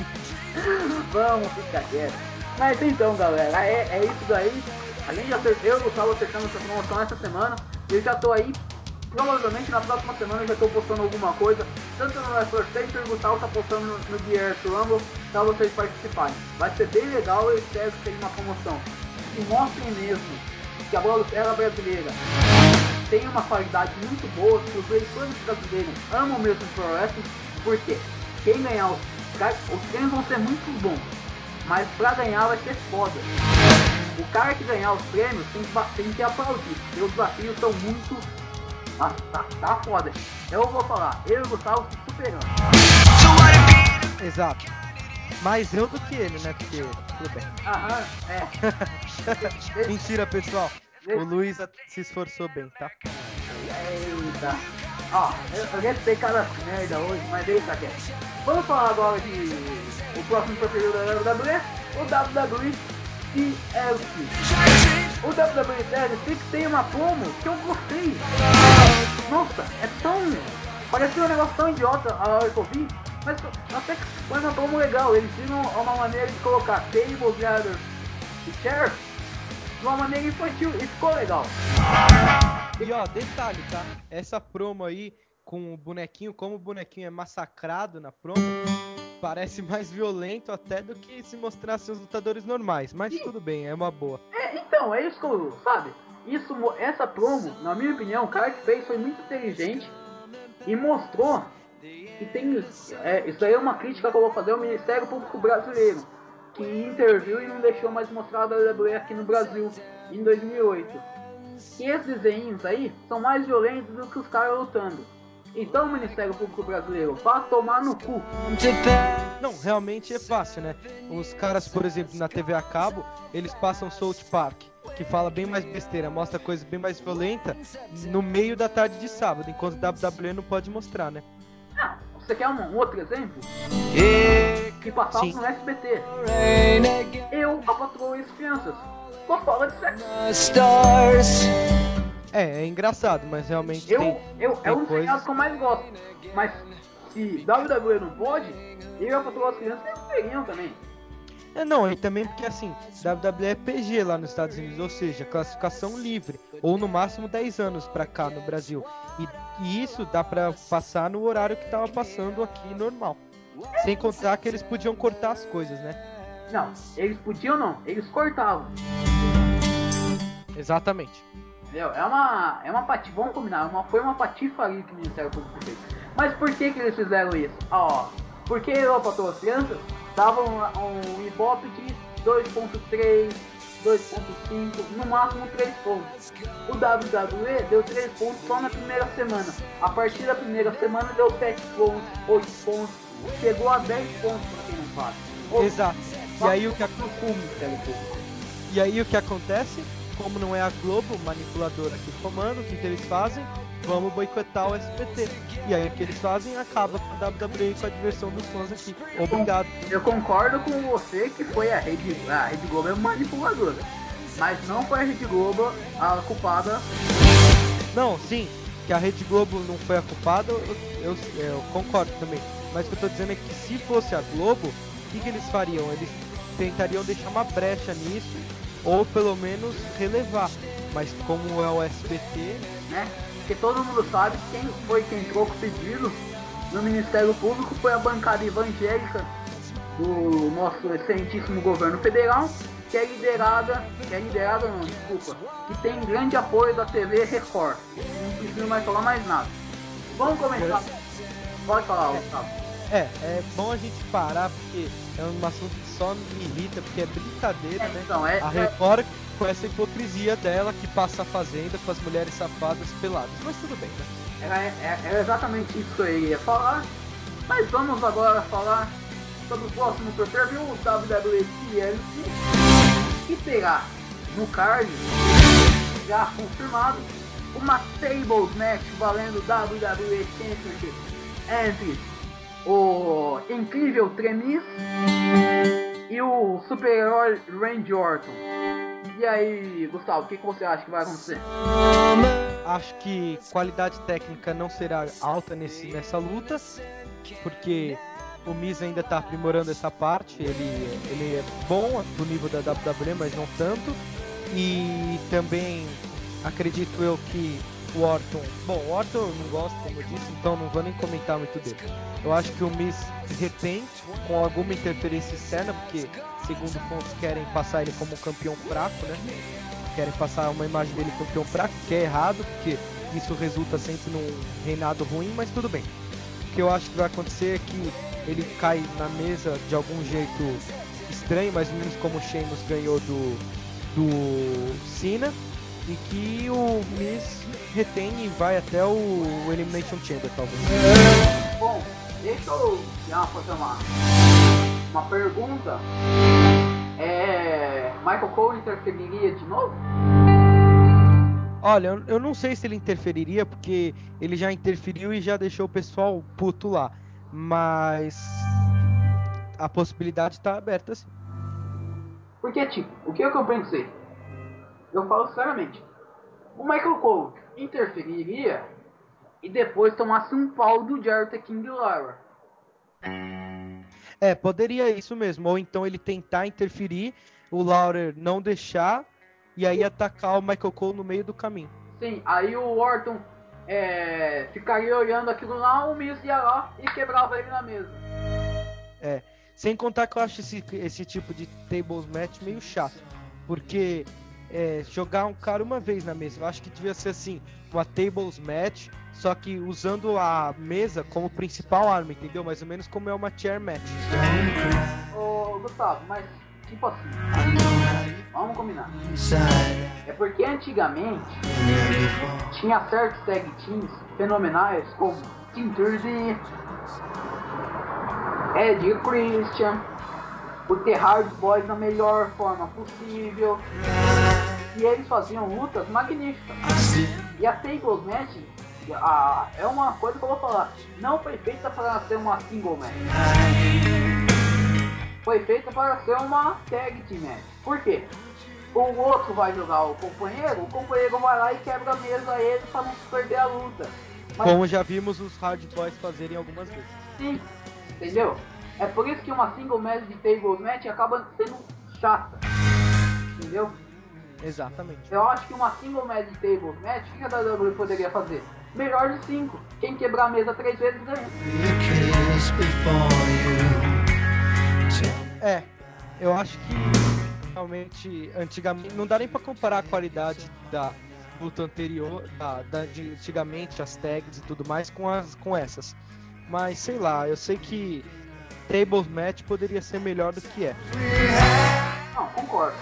Vamos ficar quieto. Mas então, galera, é, é isso daí. A gente já acertou, eu estava acertando essa promoção essa semana. Eu já tô aí. Provavelmente na próxima semana eu já tô postando alguma coisa. Tanto no Wrestler Center, o Gustavo tá postando no, no Gear to Rumble pra vocês participarem. Vai ser bem legal, eu espero que seja uma promoção. E mostrem mesmo que a bola brasileira tem uma qualidade muito boa, que os leitores brasileiros amam mesmo o Pro Wrestling, porque quem ganhar os, os treinos vão ser muito bons, mas pra ganhar vai ser foda. O cara que ganhar os prêmios tem que, tem que aplaudir, porque os desafios são muito... Ah, tá, tá foda. Eu vou falar, eu e o Gustavo se superando. Exato. Mais eu do que ele, né? Porque tudo bem. Aham, é. Mentira, pessoal. O Luiz se esforçou bem, tá? Eita. Ó, eu, eu ia ter cada merda hoje, mas deixa quieto. Vamos falar agora de o próximo preferido da W W E, o W W E T L C. O W W E T L C tem uma promo que eu gostei. Nossa, é tão... parecia um negócio tão idiota a hora que eu vi, mas até que foi uma promo legal. Eles viram uma maneira de colocar tables, ladders e chairs de uma maneira infantil e ficou legal. E ó, detalhe, tá? Essa promo aí com o bonequinho, como o bonequinho é massacrado na promo, parece mais violento até do que se mostrasse os lutadores normais, mas Sim. tudo bem, é uma boa. É, então, é isso que eu, sabe? Isso, essa promo, na minha opinião, o cara que fez foi muito inteligente e mostrou que tem... É, isso aí é uma crítica que eu vou fazer ao Ministério Público Brasileiro, que interviu e não deixou mais mostrar a W W E aqui no Brasil em dois mil e oito. E esses desenhos aí são mais violentos do que os caras lutando. Então, o Ministério Público Brasileiro, vá tomar no cu. Não, realmente é fácil, né? Os caras, por exemplo, na T V a cabo, eles passam South Park, que fala bem mais besteira, mostra coisa bem mais violenta no meio da tarde de sábado, enquanto o W W E não pode mostrar, né? Ah, você quer um, um outro exemplo? Que passava no S B T. Eu, a Patroa e as Crianças. Só fala de sexo. É, é engraçado, mas realmente eu, tem, eu, tem É um dos coisas... seriados que eu mais gosto. Mas se W W E não pode, eu e a Patroa e as Crianças eles teriam também. É, não, e também porque assim, W W E é P G lá nos Estados Unidos, ou seja, classificação livre, ou no máximo dez anos pra cá no Brasil. E, e isso dá pra passar no horário que tava passando aqui normal. Sem contar que eles podiam cortar as coisas, né? Não, eles podiam não, eles cortavam. Exatamente. Entendeu? É uma, é uma pati, vamos combinar, uma, foi uma patifaria que o Ministério Público fez. Mas por que que eles fizeram isso? Ó, porque eu, para todas as crianças, davam um, um ibope de dois ponto três, dois ponto cinco, no máximo três pontos. O W W E deu três pontos só na primeira semana. A partir da primeira semana deu sete pontos, oito pontos, chegou a dez pontos pra quem não faz. Exato. E aí o que acontece? E aí o que acontece? Como não é a Globo manipuladora que comanda, o que, que eles fazem? Vamos boicotar o S B T. E aí o que eles fazem acaba com a W W E, com a diversão dos fãs aqui. Obrigado. Eu concordo com você que foi a Rede, a Rede Globo é manipuladora. Mas não foi a Rede Globo a culpada. Não, sim, que a Rede Globo não foi a culpada, eu, eu, eu concordo também. Mas o que eu tô dizendo é que se fosse a Globo, o que, que eles fariam? Eles tentariam deixar uma brecha nisso, ou pelo menos relevar. Mas como é o S B T, né? Porque todo mundo sabe que quem foi quem entrou com o pedido no Ministério Público foi a bancada evangélica do nosso excelentíssimo governo federal, que é liderada, que é liderada não, desculpa, que tem grande apoio da T V Record. Não preciso mais falar mais nada. Vamos começar. Pode falar, Gustavo. É, é bom a gente parar, porque é um assunto que só me irrita, porque é brincadeira, é, né? Então, é, a Record com essa hipocrisia dela que passa a Fazenda com as mulheres safadas peladas, mas tudo bem, né? Era, é, é exatamente isso que eu ia falar, mas vamos agora falar sobre o próximo pay-per-view, o W W E T L C. que terá no card, já confirmado, uma Tables Match valendo W W E Championship entre o incrível Tremis e o super-herói Randy Orton. E aí, Gustavo, o que, que você acha que vai acontecer? Acho que qualidade técnica não será alta nesse, nessa luta, porque o Miz ainda está aprimorando essa parte. Ele, ele é bom pro nível da W W E, mas não tanto. E também acredito eu que o Orton... Bom, o Orton eu não gosto, como eu disse, então não vou nem comentar muito dele. Eu acho que o Miz retém com alguma interferência externa, porque, segundo fontes, querem passar ele como um campeão fraco, né? Querem passar uma imagem dele campeão fraco, que é errado, porque isso resulta sempre num reinado ruim, mas tudo bem. O que eu acho que vai acontecer é que ele cai na mesa de algum jeito estranho, mais ou menos como o Sheamus ganhou do, do Cena, e que o Miz retém e vai até o Elimination Chamber, talvez. Bom, deixa eu já fazer uma, uma pergunta. É, Michael Cole interferiria de novo? Olha, eu, eu não sei se ele interferiria, porque ele já interferiu e já deixou o pessoal puto lá. Mas a possibilidade tá aberta, sim. Porque, tipo, o que é que eu pensei? Eu falo sinceramente, o Michael Cole interferiria e depois tomasse um pau do Jarrett the King Lawler. É, poderia isso mesmo. Ou então ele tentar interferir, o Lawler não deixar, e aí atacar o Michael Cole no meio do caminho. Sim, aí o Orton é, ficaria olhando aquilo lá, o Miz ia lá e quebrava ele na mesa. É, sem contar que eu acho esse, esse tipo de tables match meio chato, porque é, jogar um cara uma vez na mesa, eu acho que devia ser assim, uma tables match, só que usando a mesa como principal arma, entendeu? Mais ou menos como é uma chair match. Ô Gustavo, mas tipo assim, vamos combinar. É porque antigamente tinha certos tag teams fenomenais como Team treze, Edge e Christian, o The Hard Boys na melhor forma possível, e eles faziam lutas magníficas. E a Tables Match a, é uma coisa que eu vou falar, não foi feita para ser uma single match, foi feita para ser uma tag team match. Por quê? O outro vai jogar o companheiro, o companheiro vai lá e quebra a mesa a ele para não perder a luta. Mas, como já vimos os Hard Boys fazerem algumas vezes. Sim, entendeu? É por isso que uma single match de tables match acaba sendo chata, entendeu? Exatamente. Eu acho que uma single match de tables match, o que a W W E poderia fazer? Melhor de cinco. Quem quebrar a mesa três vezes ganha. É, eu acho que realmente antigamente não dá nem pra comparar a qualidade da luta anterior, da, da, de antigamente, as tags e tudo mais com, as, com essas. Mas sei lá, eu sei que tables match poderia ser melhor do que é. Não, concordo.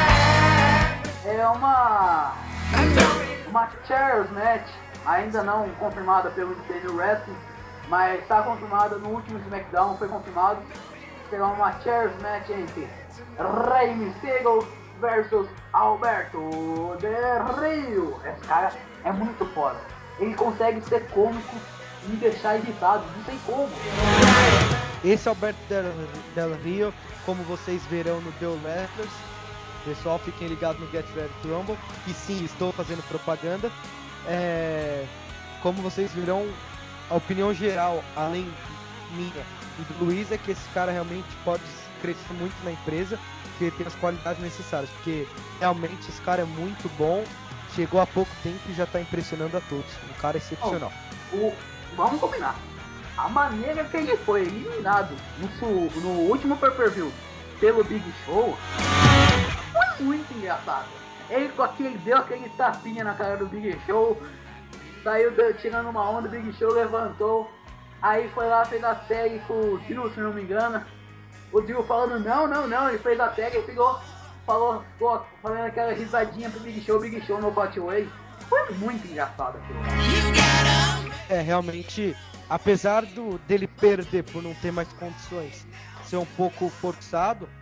É uma uma chairs match, ainda não confirmada pelo Independent Wrestling, mas está confirmada no último SmackDown, foi confirmado. Será uma chairs match entre Rey Mysterio versus Alberto Del Rio. Esse cara é muito foda. Ele consegue ser cômico e me deixar irritado, não tem como. Esse Alberto Del, Del Rio, como vocês verão no The Wrestlers, pessoal, fiquem ligados no Get Ready to Rumble, e sim, estou fazendo propaganda. É, como vocês verão, a opinião geral, além minha e do Luiz, é que esse cara realmente pode crescer muito na empresa, que ele tem as qualidades necessárias, porque realmente esse cara é muito bom, chegou há pouco tempo e já está impressionando a todos. Um cara excepcional. Oh, o, vamos combinar. A maneira que ele foi eliminado no, no último pay-per-view pelo Big Show foi muito engraçado. Ele com aquele, deu aquele tapinha na cara do Big Show, saiu tirando uma onda, o Big Show levantou, aí foi lá, fez a tag com o Drew, se não me engano. O Drew falando não, não, não, ele fez a tag, ele pegou, falou, ficou falando aquela risadinha pro Big Show, Big Show no Botway. Foi muito engraçado aquilo. É, realmente, apesar do, dele perder por não ter mais condições, ser um pouco forçado,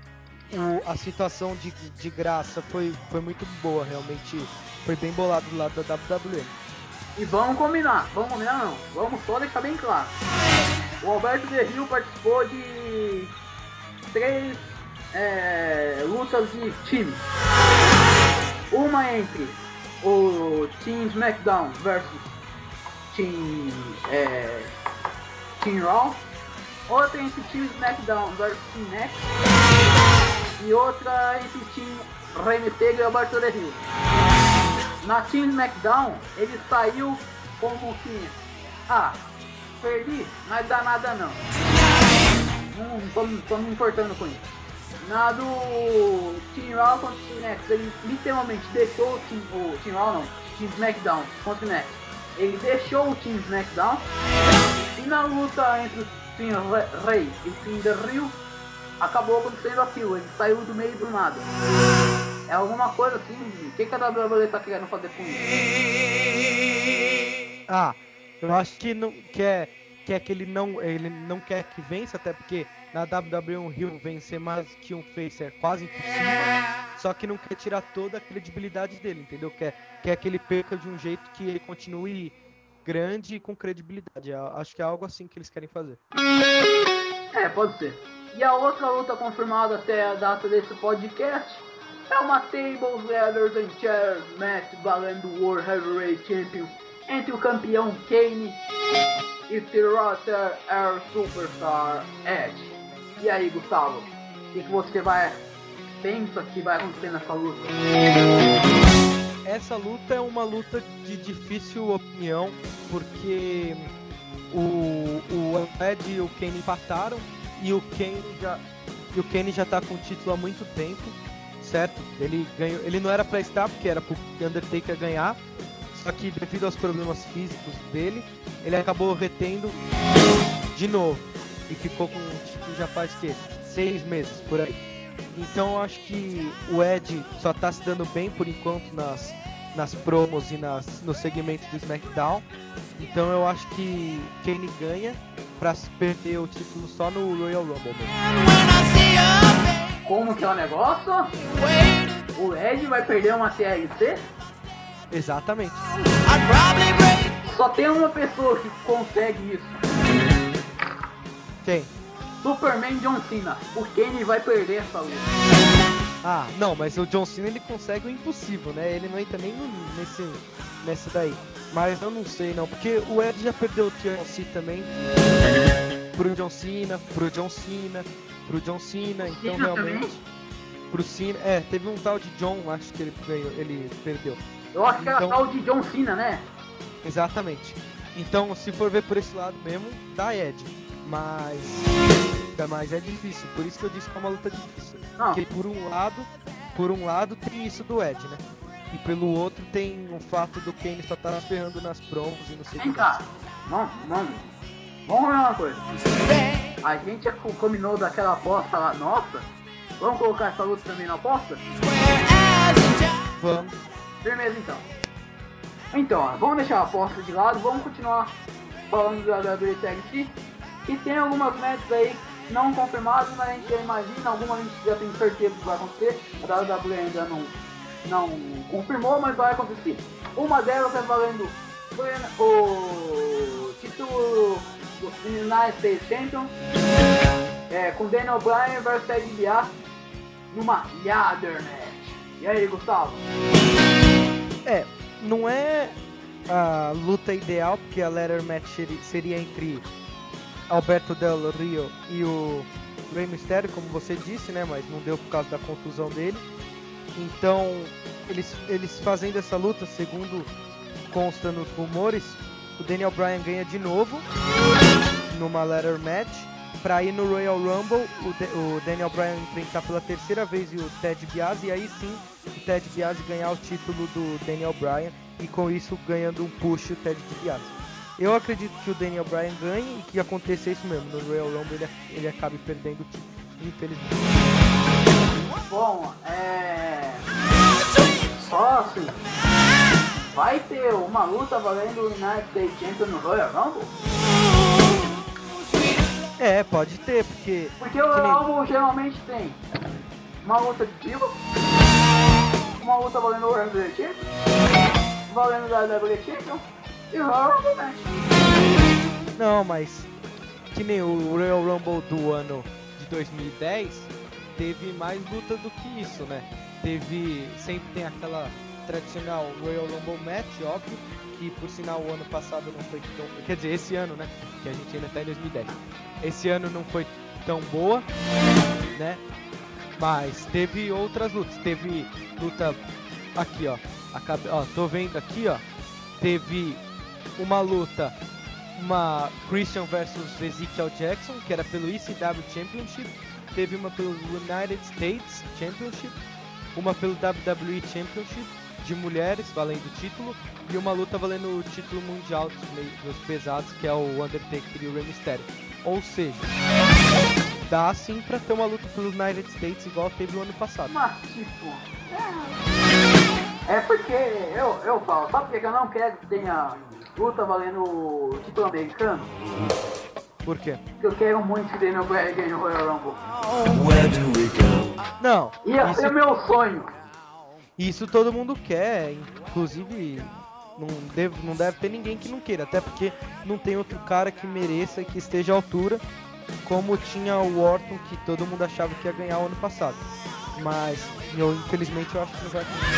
o, a situação de, de graça foi, foi muito boa, realmente foi bem bolado do lado da W W E. E vamos combinar, vamos combinar não, vamos só deixar bem claro. O Alberto Del Rio participou de três é, lutas de time. Uma entre o Team SmackDown versus Team, é, Team Raw. Outra entre Team SmackDown versus Team Next. E outra entre Team Rey Mysterio e Alberto Del Rio. Na Team SmackDown, ele saiu como que, ah, perdi, mas dá nada não. Não tô, tô me importando com isso. Na do Team Raw contra o Team Next, ele literalmente deixou o Team, o Team Raw não, Team SmackDown contra o Next. Ele deixou o Team SmackDown. E na luta entre o Team Rey e o Team Del Rio, acabou acontecendo aquilo, ele saiu do meio do nada. É alguma coisa assim, o que, que a W W E tá querendo fazer com isso? Ah, eu acho que não quer, quer que ele não, ele não quer que vença, até porque na W W E um heel vencer mais que um face é quase impossível. Só que não quer tirar toda a credibilidade dele, entendeu? Quer, quer que ele perca de um jeito que ele continue grande e com credibilidade. Eu acho que é algo assim que eles querem fazer. É, pode ser. E a outra luta confirmada até a data desse podcast é uma Tables, Ladders and Chairs match valendo o World Heavyweight Champion entre o campeão Kane e Theater Air Superstar Edge. E aí, Gustavo, o que, que você vai pensa que vai acontecer nessa luta? Essa luta é uma luta de difícil opinião, porque o, o Edge e o Kane empataram e o Kane já, e o Kane já tá com o título há muito tempo. Certo, ele ganhou, ele não era pra estar porque era pro Undertaker ganhar, só que devido aos problemas físicos dele, ele acabou retendo de novo e ficou com o título já faz que seis meses por aí. Então eu acho que o Edge só tá se dando bem por enquanto nas, nas promos e nas, no segmento do SmackDown. Então eu acho que Kane ganha pra perder o título só no Royal Rumble mesmo. Como que é o negócio? O Edge vai perder uma T L C? Exatamente. Só tem uma pessoa que consegue isso. Quem? Superman John Cena. O Kane vai perder essa luta. Ah, não, mas o John Cena ele consegue o impossível, né? Ele não entra nem no, nesse, nesse daí. Mas eu não sei não, porque o Edge já perdeu o T L C também. Pro John Cena, pro John Cena, pro John Cena, então Cena realmente. também? Pro Cena, é, teve um tal de John, acho que ele ganhou, ele perdeu. Eu acho que era Então- tal de John Cena, né? Exatamente. Então, se for ver por esse lado mesmo, dá Edge. Mas. Mas é difícil, por isso que eu disse que é uma luta difícil. Não. Porque por um lado, por um lado tem isso do Edge, né? E pelo outro tem o fato do Kane só estar se ferrando nas promos e não sei o Vem que. cá. Vamos, vamos. Vamos ver uma coisa. A gente já combinou daquela aposta lá, nossa. Vamos colocar essa luta também na aposta? Vamos. Firmeza então. Então, ó, vamos deixar a aposta de lado, vamos continuar falando da W W E T L C. E tem algumas matches aí não confirmadas, mas a gente já imagina, algumas a gente já tem certeza que vai acontecer. A W W E ainda não, não confirmou, mas vai acontecer. Uma delas é valendo o título do United States Champion, é, com Daniel Bryan versus Ted DiBiase numa ladder match. E aí, Gustavo? É, não é a luta ideal, porque a ladder match seria- seria entre Alberto Del Rio e o Rey Mysterio, como você disse, né? Mas não deu por causa da contusão dele. Então, eles, eles fazendo essa luta, segundo consta nos rumores, o Daniel Bryan ganha de novo numa ladder match para ir no Royal Rumble, o, De- o Daniel Bryan enfrentar pela terceira vez o Ted DiBiase, e aí sim o Ted DiBiase ganhar o título do Daniel Bryan e com isso ganhando um push o Ted DiBiase. Eu acredito que o Daniel Bryan ganhe e que aconteça isso mesmo, no Royal Rumble ele, ele acabe perdendo o título, infelizmente. Bom, é... Só assim, vai ter uma luta valendo o United States Champion no Royal Rumble? É, pode ter, porque... Porque o que nem- Rumble geralmente tem uma luta de tiro, uma luta valendo o World Champion, valendo o W W E Champion e o Royal Rumble Match. Não, mas que nem o Royal Rumble do ano de dois mil e dez teve mais luta do que isso, né? Teve, sempre tem aquela tradicional Royal Rumble Match, óbvio, que por sinal o ano passado não foi tão... Quer dizer, esse ano, né? Que a gente ainda tá em dois mil e dez. Esse ano não foi tão boa, né? Mas teve outras lutas. Teve luta aqui, ó. Acabe... ó tô vendo aqui, ó. Teve uma luta, uma Christian versus Ezekiel Jackson, que era pelo E C W Championship. Teve uma pelo United States Championship, uma pelo W W E Championship de mulheres, valendo o título, e uma luta valendo o título mundial dos, meio, dos pesados, que é o Undertaker e o Rey Mysterio. Ou seja, dá sim pra ter uma luta pelo United States igual teve o ano passado. Mas tipo, é, é porque eu, eu falo, sabe por que eu não quero que tenha luta valendo o título americano? Por quê? Porque eu quero muito que Daniel Bryan ganhe o Royal Rumble. Não, Ia isso, ser meu sonho. isso todo mundo quer, inclusive não deve, não deve ter ninguém que não queira, até porque não tem outro cara que mereça, que esteja à altura, como tinha o Orton, que todo mundo achava que ia ganhar o ano passado. Mas, eu infelizmente eu acho que não vai acontecer.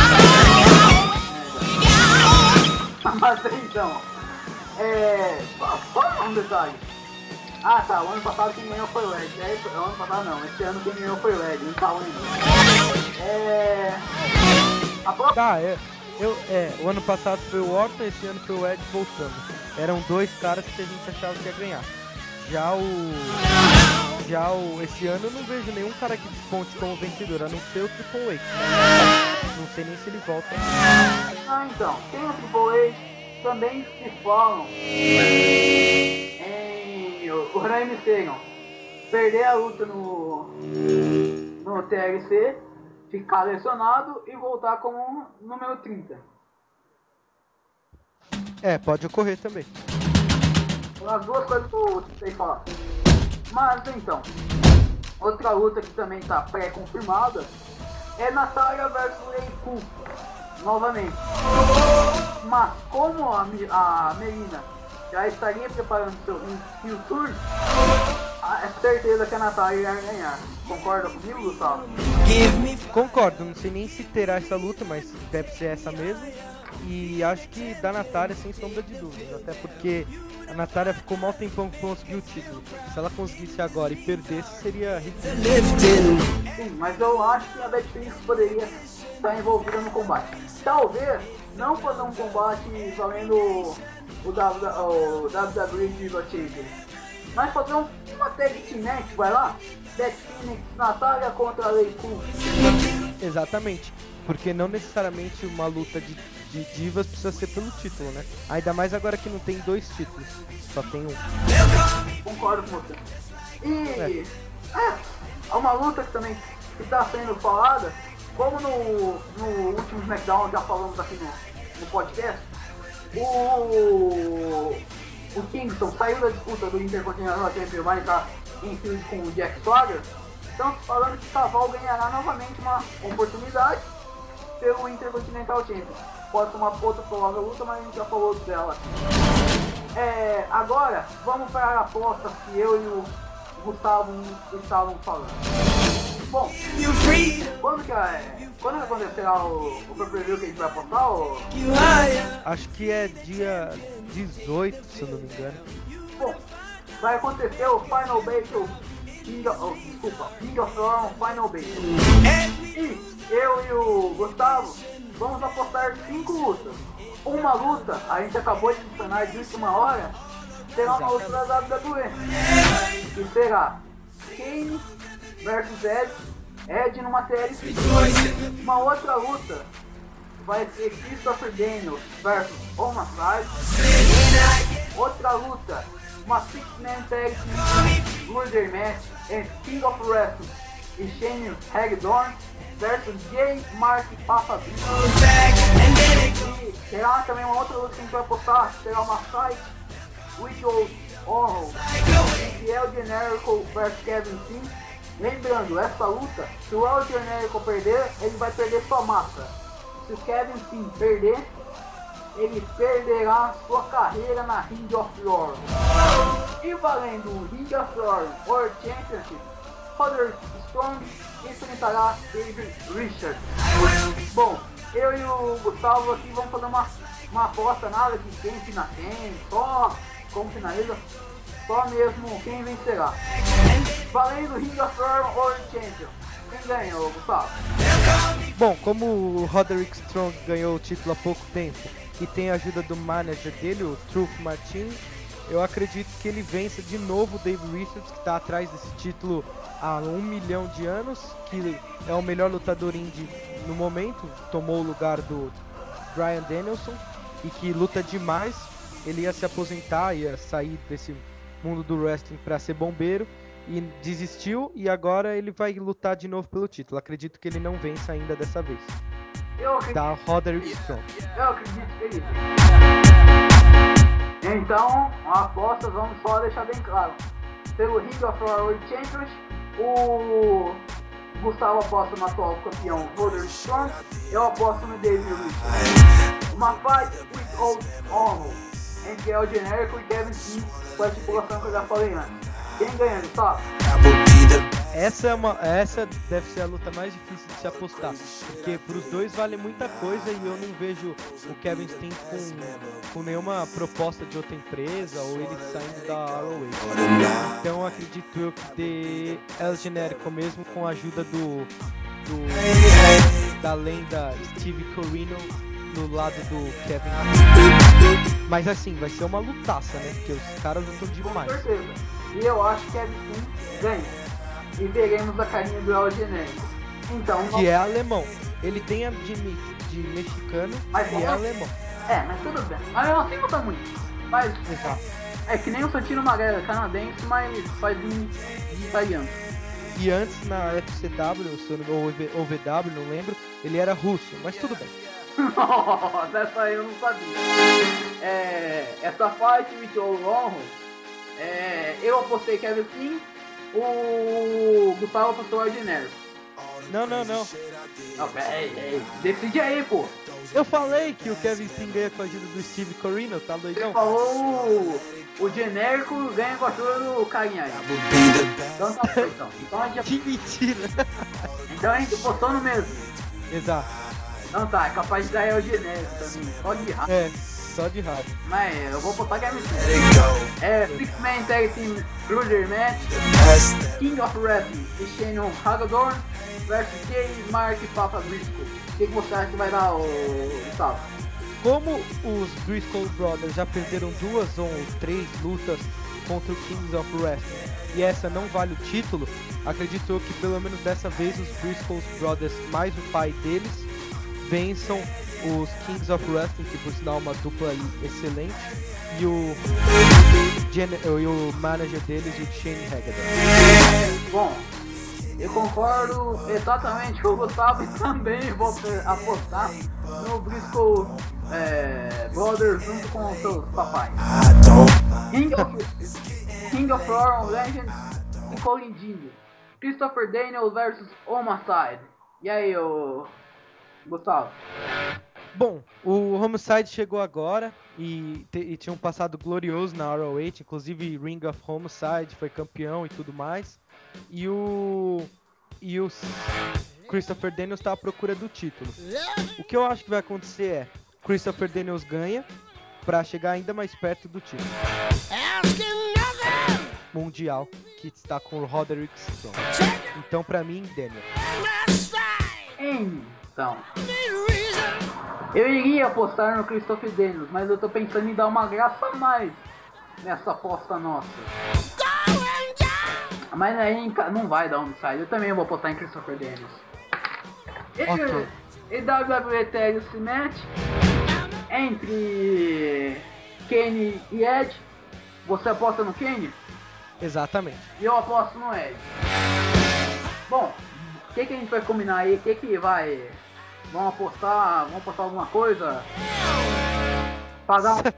Mas então, é... só, só um detalhe. Ah tá, o ano passado quem ganhou foi o Ed. É, o ano passado não, esse ano quem ganhou foi o Ed, não tá lembro. É... A próxima... Tá, é, eu, é, o ano passado foi o Orton, esse ano foi o Ed voltando. Eram dois caras que a gente achava que ia ganhar. Já o... Já o... Esse ano eu não vejo nenhum cara que desponte como vencedor, a não ser o Triple H. Não sei nem se ele volta. Ah então, tem o Triple H, também se falam em o Rey Mysterio perder a luta no, no T L C, ficar lesionado e voltar como número trinta. É, pode ocorrer também. As duas coisas que eu sei falar. Mas então, outra luta que também está pré-confirmada é Natália versus Lei Ku, novamente. Mas como a, a Melina já estaria preparando seu Rio Tour, é certeza que a Natália ia ganhar. Concorda comigo, Gustavo? Concordo, não sei nem se terá essa luta, mas deve ser essa mesmo. E acho que da Natália sem sombra de dúvidas, até porque a Natália ficou mal tempão que conseguiu o título. Se ela conseguisse agora e perdesse, seria ridículo. Sim, mas eu acho que a Beth Phoenix poderia estar envolvida no combate. Talvez não fazer um combate valendo o W W E Diva Champions, mas fazer um, uma tag team match, vai lá? Beth Phoenix, Natália contra a Lei Ku. Exatamente, porque não necessariamente uma luta de, de divas precisa ser pelo título, né? Ainda mais agora que não tem dois títulos, só tem um. Concordo com você. E é, é uma luta que também está sendo falada, como no, no último SmackDown já falamos aqui no, no podcast, o, o Kingston saiu da disputa do Intercontinental Champion, vai entrar em field com o Jack Swagger. Estão falando que Caval ganhará novamente uma oportunidade pelo Intercontinental Champion. Pode ser uma outra provável luta, mas a gente já falou dela. É, agora, vamos para a aposta que eu e o Gustavo estavam falando. Bom, quando que, é, quando acontecerá o, o pay-per-view que a gente vai apostar? Ou... Acho que é dia dezoito, se eu não me engano. Bom, vai acontecer o Final Battle, King of, oh, desculpa, King of Thrones Final Battle. E eu e o Gustavo vamos apostar cinco lutas. Uma luta, a gente acabou de mencionar de última hora, será uma luta da W W E. E será Kane versus Ed, Ed numa T L C. Uma outra luta vai ser Christopher Daniels versus Homicide. Outra luta, uma Six-Man Tag Team Murder Match entre King of Wrestling e Shane Hagdorn versus Jay Mark Papavino. E será também uma outra luta que a gente vai postar, será uma fight Ritual Honor e El Generico versus Kevin King. lembrando, essa luta, se o El Generico perder, ele vai perder sua massa. Se o Kevin Steen perder, ele perderá sua carreira na Ring of Honor. E valendo o Ring of Honor World Championship, Roderick Strong enfrentará David Richards. Bom, eu e o Gustavo aqui vamos fazer uma, uma aposta, nada de quem finaliza quem, só como finaliza, só mesmo quem vencerá. Valendo o Ring of Honor World Champion, quem ganha, Gustavo? Bom, como o Roderick Strong ganhou o título há pouco tempo e tem a ajuda do manager dele, o Truth Martin, eu acredito que ele vença de novo o David Richards, que está atrás desse título há um milhão de anos, que é o melhor lutador indie no momento, tomou o lugar do Bryan Danielson e que luta demais. Ele ia se aposentar, ia sair desse mundo do wrestling para ser bombeiro e desistiu, e agora ele vai lutar de novo pelo título. Acredito que ele não vença ainda dessa vez. Eu acredito, Da Roderick Strong. eu acredito que ele Então, a aposta, vamos só deixar bem claro. Pelo Ring of Honor World Champions, o Gustavo aposta no atual campeão Roderick Strong, eu aposto no David Richards. Uma fight with old honor entre El Generico e Kevin Steen, com a estipulação que eu já falei antes. Quem ganha, Gustavo? Essa, é uma, essa deve ser a luta mais difícil de se apostar, porque pros dois vale muita coisa e eu não vejo o Kevin Steen com, com nenhuma proposta de outra empresa ou ele saindo da R O H. Então acredito eu que dê El Generico mesmo, com a ajuda do, do da lenda Steve Corino no lado do Kevin Steen. Mas assim, vai ser uma lutaça, né? Porque os caras lutam demais. Com certeza. E eu acho que Kevin Steen ganha. E veremos a carinha do El Generico. Então, Que é alemão. Ele tem a de, de mexicano Mas e é vamos- alemão. É, mas tudo bem. Mas eu assim luta muito. Mas Exato. é que nem o Santino Marella, canadense, mas faz um de italiano. E antes na F C W, se eu não- ou V- ou V W, não lembro, ele era russo, mas tudo bem. Nossa, essa aí eu não sabia. É, essa fight with o Honro, é, eu apostei Kevin Steen, o Gustavo apostou o El Generico. Não, não, não. Não, pera aí, pera aí. Decide aí, pô. Eu falei que o Kevin Steen ganha com a ajuda do Steve Corino, tá Você doidão? falou o, o genérico ganha com a ajuda do carinha aí. Então tá bom, então. Então a gente, Que mentira. então a gente apostou no mesmo. Exato. Não tá, é capaz de ganhar o genérico também. Pode ir rápido. É, só de raiva. Mas eu vou botar Kevin Steen. É Six Man Tag Team Bruiser Match, King of Wrestling e Shannon Hagedorn versus Jay Mark e Papa Briscoe. O que, que você acha que vai dar, o Gustavo? Como os Briscoe Brothers já perderam duas ou três lutas contra o Kings of Wrestling e essa não vale o título, acredito eu que pelo menos dessa vez os Briscoe Brothers mais o pai deles vençam os Kings of Wrestling, que por sinal é uma dupla excelente, e o, Gen- e o manager deles, o Shane Hagedorn. Bom, eu concordo exatamente com o Gustavo e também vou apostar no Briscoe é, Brothers junto com os seus papais. King of, King of War Legends e Colindinho. Christopher Daniels versus Homicide. E aí, ô Gustavo? Bom, o Homicide chegou agora e, te- e tinha um passado glorioso na R O H, inclusive Ring of Homicide, foi campeão e tudo mais. E o e o Christopher Daniels está à procura do título. O que eu acho que vai acontecer é Christopher Daniels ganha para chegar ainda mais perto do título mundial, que está com o Roderick Strong. Então, para mim, Daniel. Então, eu iria apostar no Christopher Daniels, mas eu tô pensando em dar uma graça a mais nessa aposta nossa. Mas aí não vai dar Homicide, eu também vou apostar em Christopher Daniels. E, Ok. e W W E Tag esse match entre Kenny e Edge. Você aposta no Kenny? Exatamente. E eu aposto no Edge. Bom, o que, que a gente vai combinar aí? O que, que vai... Vamos apostar? Vamos apostar alguma coisa? Pagar um...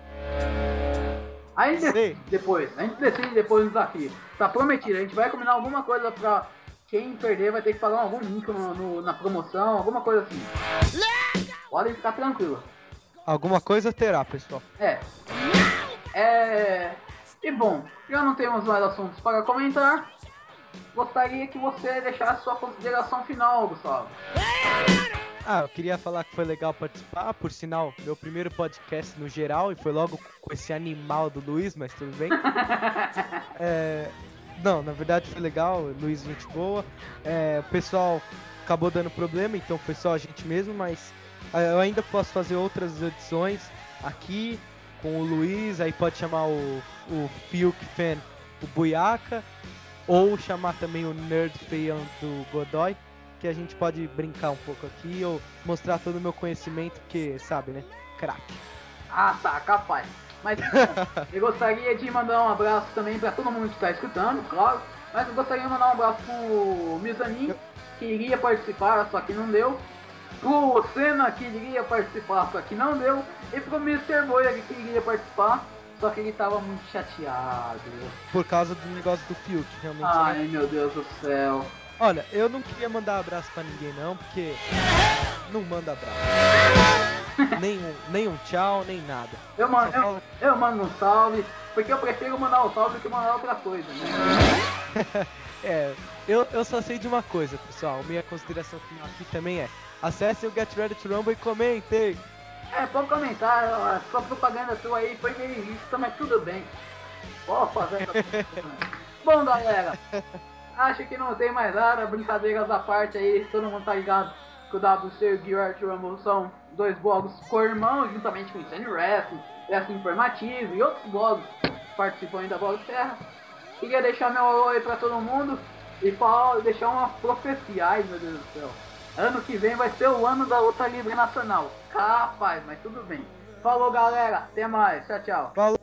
Aí a gente Sei. decide depois. A gente decide depois do desafio. Tá prometido. A gente vai combinar alguma coisa pra quem perder vai ter que pagar algum link no, no, na promoção, alguma coisa assim. Podem ficar tranquilo. Alguma coisa terá, pessoal. É. É. E bom, já não temos mais assuntos para comentar. Gostaria que você deixasse sua consideração final, Gustavo. Ah, eu queria falar que foi legal participar, por sinal, meu primeiro podcast no geral, e foi logo com esse animal do Luiz, mas tudo bem. É, não, na verdade foi legal, Luiz, gente boa. É, o pessoal acabou dando problema, então foi só a gente mesmo, mas é, eu ainda posso fazer outras edições aqui com o Luiz, aí pode chamar o, o Fiuk Fan, o Buiaca, ou chamar também o Nerd Feião do Godoy, que a gente pode brincar um pouco aqui, ou mostrar todo o meu conhecimento, porque, sabe, né, craque. Ah, tá, capaz. Mas eu gostaria de mandar um abraço também pra todo mundo que tá escutando, claro. Mas eu gostaria de mandar um abraço pro Mizanin, que iria participar, só que não deu. Pro Senna, que iria participar, só que não deu. E pro mister Boia, que iria participar, só que ele tava muito chateado. Por causa do negócio do Fiuk, realmente. Ai, né? meu Deus do céu. Olha, eu não queria mandar abraço pra ninguém não, porque não manda abraço. nem, um, nem um tchau, nem nada. Eu mando, Só fala- eu, eu mando um salve, porque eu prefiro mandar um salve do que mandar outra coisa, né? É, eu, eu só sei de uma coisa, pessoal. Minha consideração final aqui também é: acessem o Get Ready to Rumble e comentem. É, pode comentar, a sua propaganda tua aí foi meio ilícita, mas tudo bem. Pode fazer essa propaganda. Bom, galera, acho que não tem mais nada, brincadeiras à parte aí, todo mundo tá ligado que o W C e o Get Ready to Rumble são dois blogs co-irmãos, juntamente com o Insane Wrestling, Wrestling Informativo e outros blogs que participam aí da Blog Terra. Queria deixar meu oi pra todo mundo e falar, deixar uma profecia. Ai, meu Deus do céu. Ano que vem vai ser o ano da luta livre nacional. Capaz, mas tudo bem. Falou, galera. Até mais. Tchau, tchau. Falou!